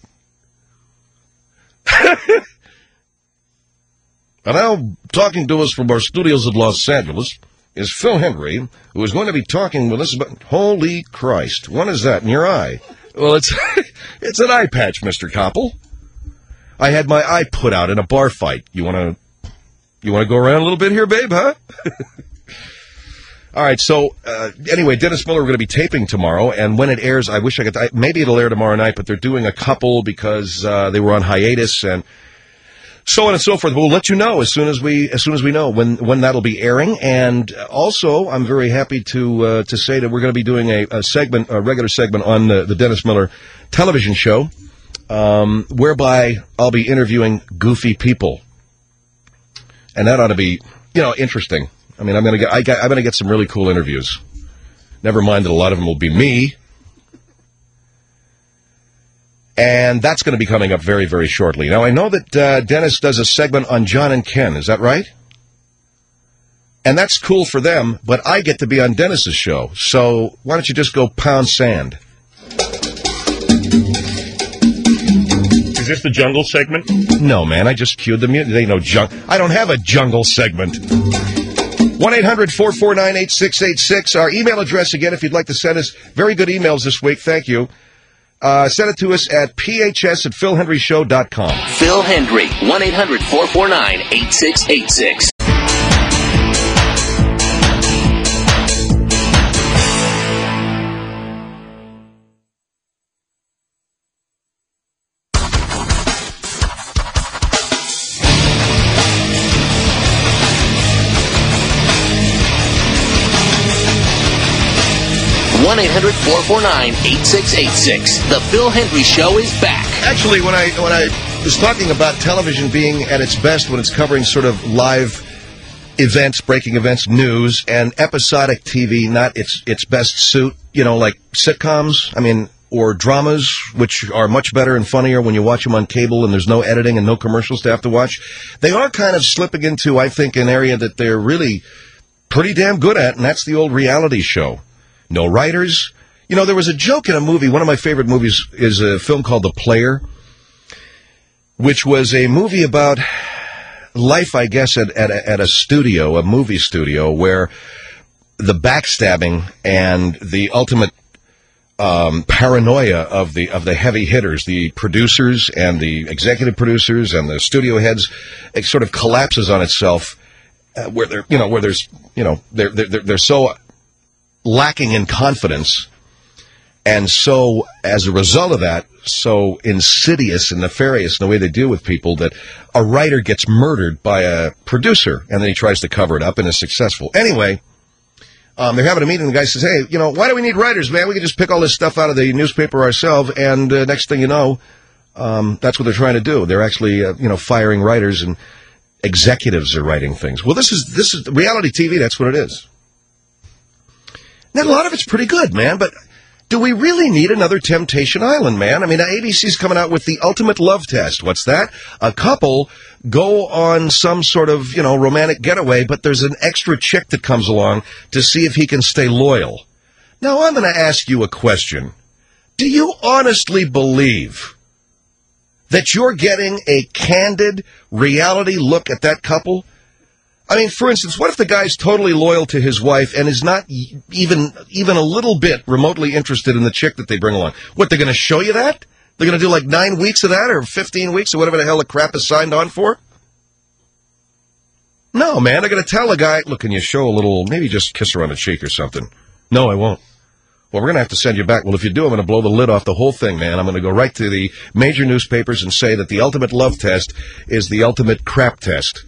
And now, talking to us from our studios in Los Angeles... is Phil Henry, who is going to be talking with us about... Holy Christ, what is that in your eye? Well, it's it's an eye patch, Mister Koppel. I had my eye put out in a bar fight. You want to you want to go around a little bit here, babe, huh? All right, so, uh, anyway, Dennis Miller, we're going to be taping tomorrow, and when it airs, I wish I could... I, maybe it'll air tomorrow night, but they're doing a couple because uh, they were on hiatus, and... so on and so forth. We'll let you know as soon as we as soon as we know when when that'll be airing. And also, I'm very happy to uh, to say that we're going to be doing a, a segment, a regular segment on the, the Dennis Miller television show, um, whereby I'll be interviewing goofy people, and that ought to be, you know, interesting. I mean, I'm going to get I got, I'm going to get some really cool interviews. Never mind that a lot of them will be me. And that's going to be coming up very, very shortly. Now, I know that uh, Dennis does a segment on John and Ken. Is that right? And that's cool for them, but I get to be on Dennis's show. So why don't you just go pound sand? Is this the jungle segment? No, man. I just cued the music. They know jung- I don't have a jungle segment. one eight hundred four four nine eight six eight six. Our email address, again, if you'd like to send us very good emails this week. Thank you. Uh, send it to us at p h s at phil henry show dot com. Phil Hendry, one eight hundred four four nine eight six eight six. one eight hundred four four nine eight six eight six. The Phil Hendry Show is back. Actually, when I when I was talking about television being at its best when it's covering sort of live events, breaking events, news, and episodic T V not its its best suit, you know, like sitcoms, I mean, or dramas, which are much better and funnier when you watch them on cable and there's no editing and no commercials to have to watch. They are kind of slipping into, I think, an area that they're really pretty damn good at, and that's the old reality show. No writers. You know, there was a joke in a movie. One of my favorite movies is a film called The Player, which was a movie about life, I guess, at, at, a, at a studio, a movie studio, where the backstabbing and the ultimate um, paranoia of the of the heavy hitters, the producers and the executive producers and the studio heads, it sort of collapses on itself, uh, where they're, you know, where there's, you know, they're they're they're so lacking in confidence, and so as a result of that, so insidious and nefarious in the way they deal with people, that a writer gets murdered by a producer, and then he tries to cover it up and is successful. Anyway, um, they're having a meeting, and the guy says, hey, you know, why do we need writers, man? We can just pick all this stuff out of the newspaper ourselves, and uh, next thing you know, um, that's what they're trying to do. They're actually, uh, you know, firing writers, and executives are writing things. Well, this is this is reality T V. That's what it is. Now, a lot of it's pretty good, man, but do we really need another Temptation Island, man? I mean, A B C's coming out with the ultimate love test. What's that? A couple go on some sort of, you know, romantic getaway, but there's an extra chick that comes along to see if he can stay loyal. Now, I'm going to ask you a question. Do you honestly believe that you're getting a candid reality look at that couple? I mean, for instance, what if the guy's totally loyal to his wife and is not even even a little bit remotely interested in the chick that they bring along? What, they're going to show you that? They're going to do like nine weeks of that or fifteen weeks or whatever the hell the crap is signed on for? No, man, they're going to tell a guy, look, can you show a little, maybe just kiss her on the cheek or something? No, I won't. Well, we're going to have to send you back. Well, if you do, I'm going to blow the lid off the whole thing, man. I'm going to go right to the major newspapers and say that the ultimate love test is the ultimate crap test.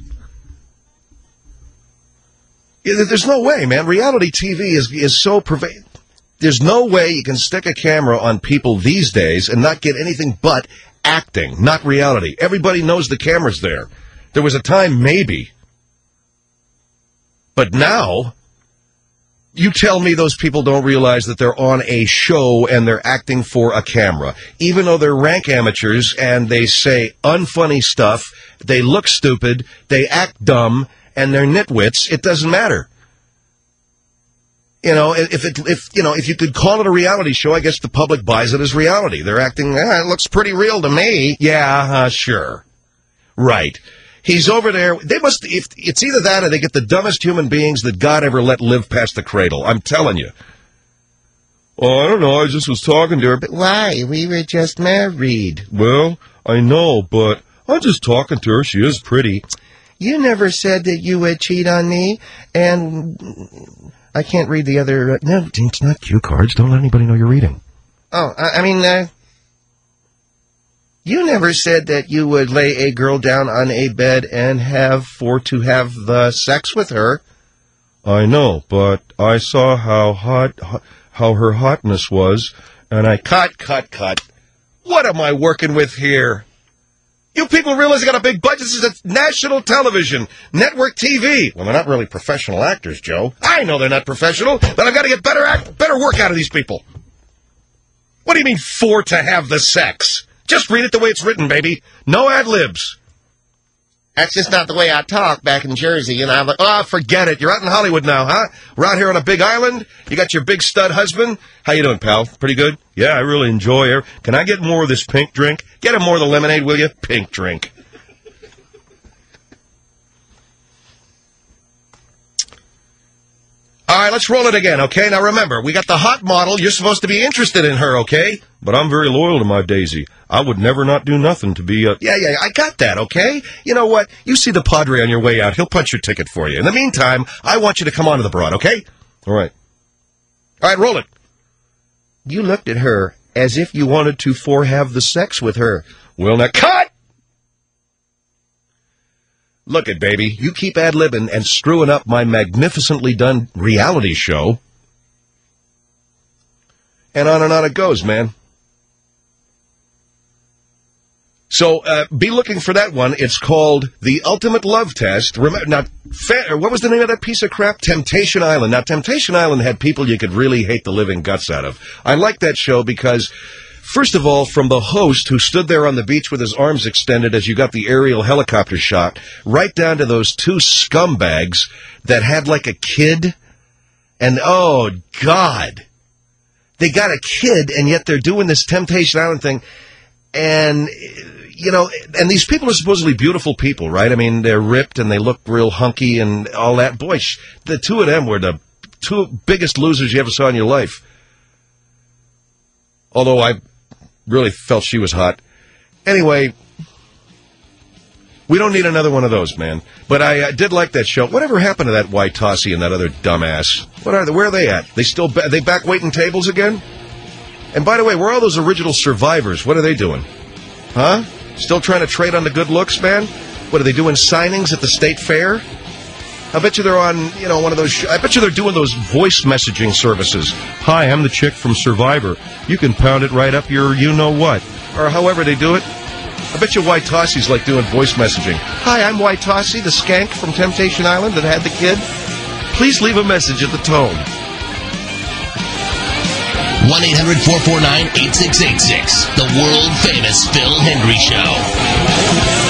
There's no way, man. Reality T V is is so pervasive. There's no way you can stick a camera on people these days and not get anything but acting, not reality. Everybody knows the camera's there. There was a time, maybe. But now, you tell me those people don't realize that they're on a show and they're acting for a camera. Even though they're rank amateurs and they say unfunny stuff, they look stupid, they act dumb, and they're nitwits, it doesn't matter. You know, if it, if you know, if you could call it a reality show, I guess the public buys it as reality. They're acting, eh, it looks pretty real to me. Yeah, uh, sure. Right. He's over there. They must, if it's either that or they get the dumbest human beings that God ever let live past the cradle. I'm telling you. Oh, I don't know. I just was talking to her. But why? We were just married. Well, I know, but I'm just talking to her. She is pretty. You never said that you would cheat on me, and I can't read the other... Uh, no, it's not cue cards. Don't let anybody know you're reading. Oh, I, I mean, uh, you never said that you would lay a girl down on a bed and have for to have the sex with her. I know, but I saw how hot, how her hotness was, and I... Cut, cut, cut. What am I working with here? You people realize they got a big budget. This is a national television, network T V. Well, they're not really professional actors, Joe. I know they're not professional, but I've got to get better act, better work out of these people. What do you mean, for to have the sex? Just read it the way it's written, baby. No ad-libs. That's just not the way I talk back in Jersey. And I'm like, oh, forget it. You're out in Hollywood now, huh? We're out here on a big island. You got your big stud husband. How you doing, pal? Pretty good? Yeah, I really enjoy her. Can I get more of this pink drink? Get him more of the lemonade, will you? Pink drink. All right, let's roll it again, okay? Now remember, we got the hot model. You're supposed to be interested in her, okay? But I'm very loyal to my Daisy. I would never not do nothing to be a... Yeah, yeah, I got that, okay? You know what? You see the Padre on your way out. He'll punch your ticket for you. In the meantime, I want you to come on to the broad, okay? All right. All right, roll it. You looked at her as if you wanted to for-have the sex with her. Well, now, cut! Look it, baby. You keep ad-libbing and screwing up my magnificently done reality show. And on and on it goes, man. So uh, be looking for that one. It's called The Ultimate Love Test. Remember, now, fa- what was the name of that piece of crap? Temptation Island. Now, Temptation Island had people you could really hate the living guts out of. I like that show because, first of all, from the host who stood there on the beach with his arms extended as you got the aerial helicopter shot, right down to those two scumbags that had like a kid. And, oh, God. They got a kid, and yet they're doing this Temptation Island thing. And... You know, and these people are supposedly beautiful people, right? I mean, they're ripped and they look real hunky and all that. Boy, sh- the two of them were the two biggest losers you ever saw in your life. Although I really felt she was hot. Anyway, we don't need another one of those, man. But I, I did like that show. Whatever happened to that White Tossie and that other dumbass? What are they? Where are they at? They still ba- they back waiting tables again? And by the way, where are all those original survivors? What are they doing? Huh? Still trying to trade on the good looks, man? What, are they doing signings at the state fair? I bet you they're on, you know, one of those... Sh- I bet you they're doing those voice messaging services. Hi, I'm the chick from Survivor. You can pound it right up your you-know-what. Or however they do it. I bet you White Tossie's like doing voice messaging. Hi, I'm White Tossie, the skank from Temptation Island that had the kid. Please leave a message at the tone. one eight hundred four four nine eight six eight six. The world famous Phil Hendry Show.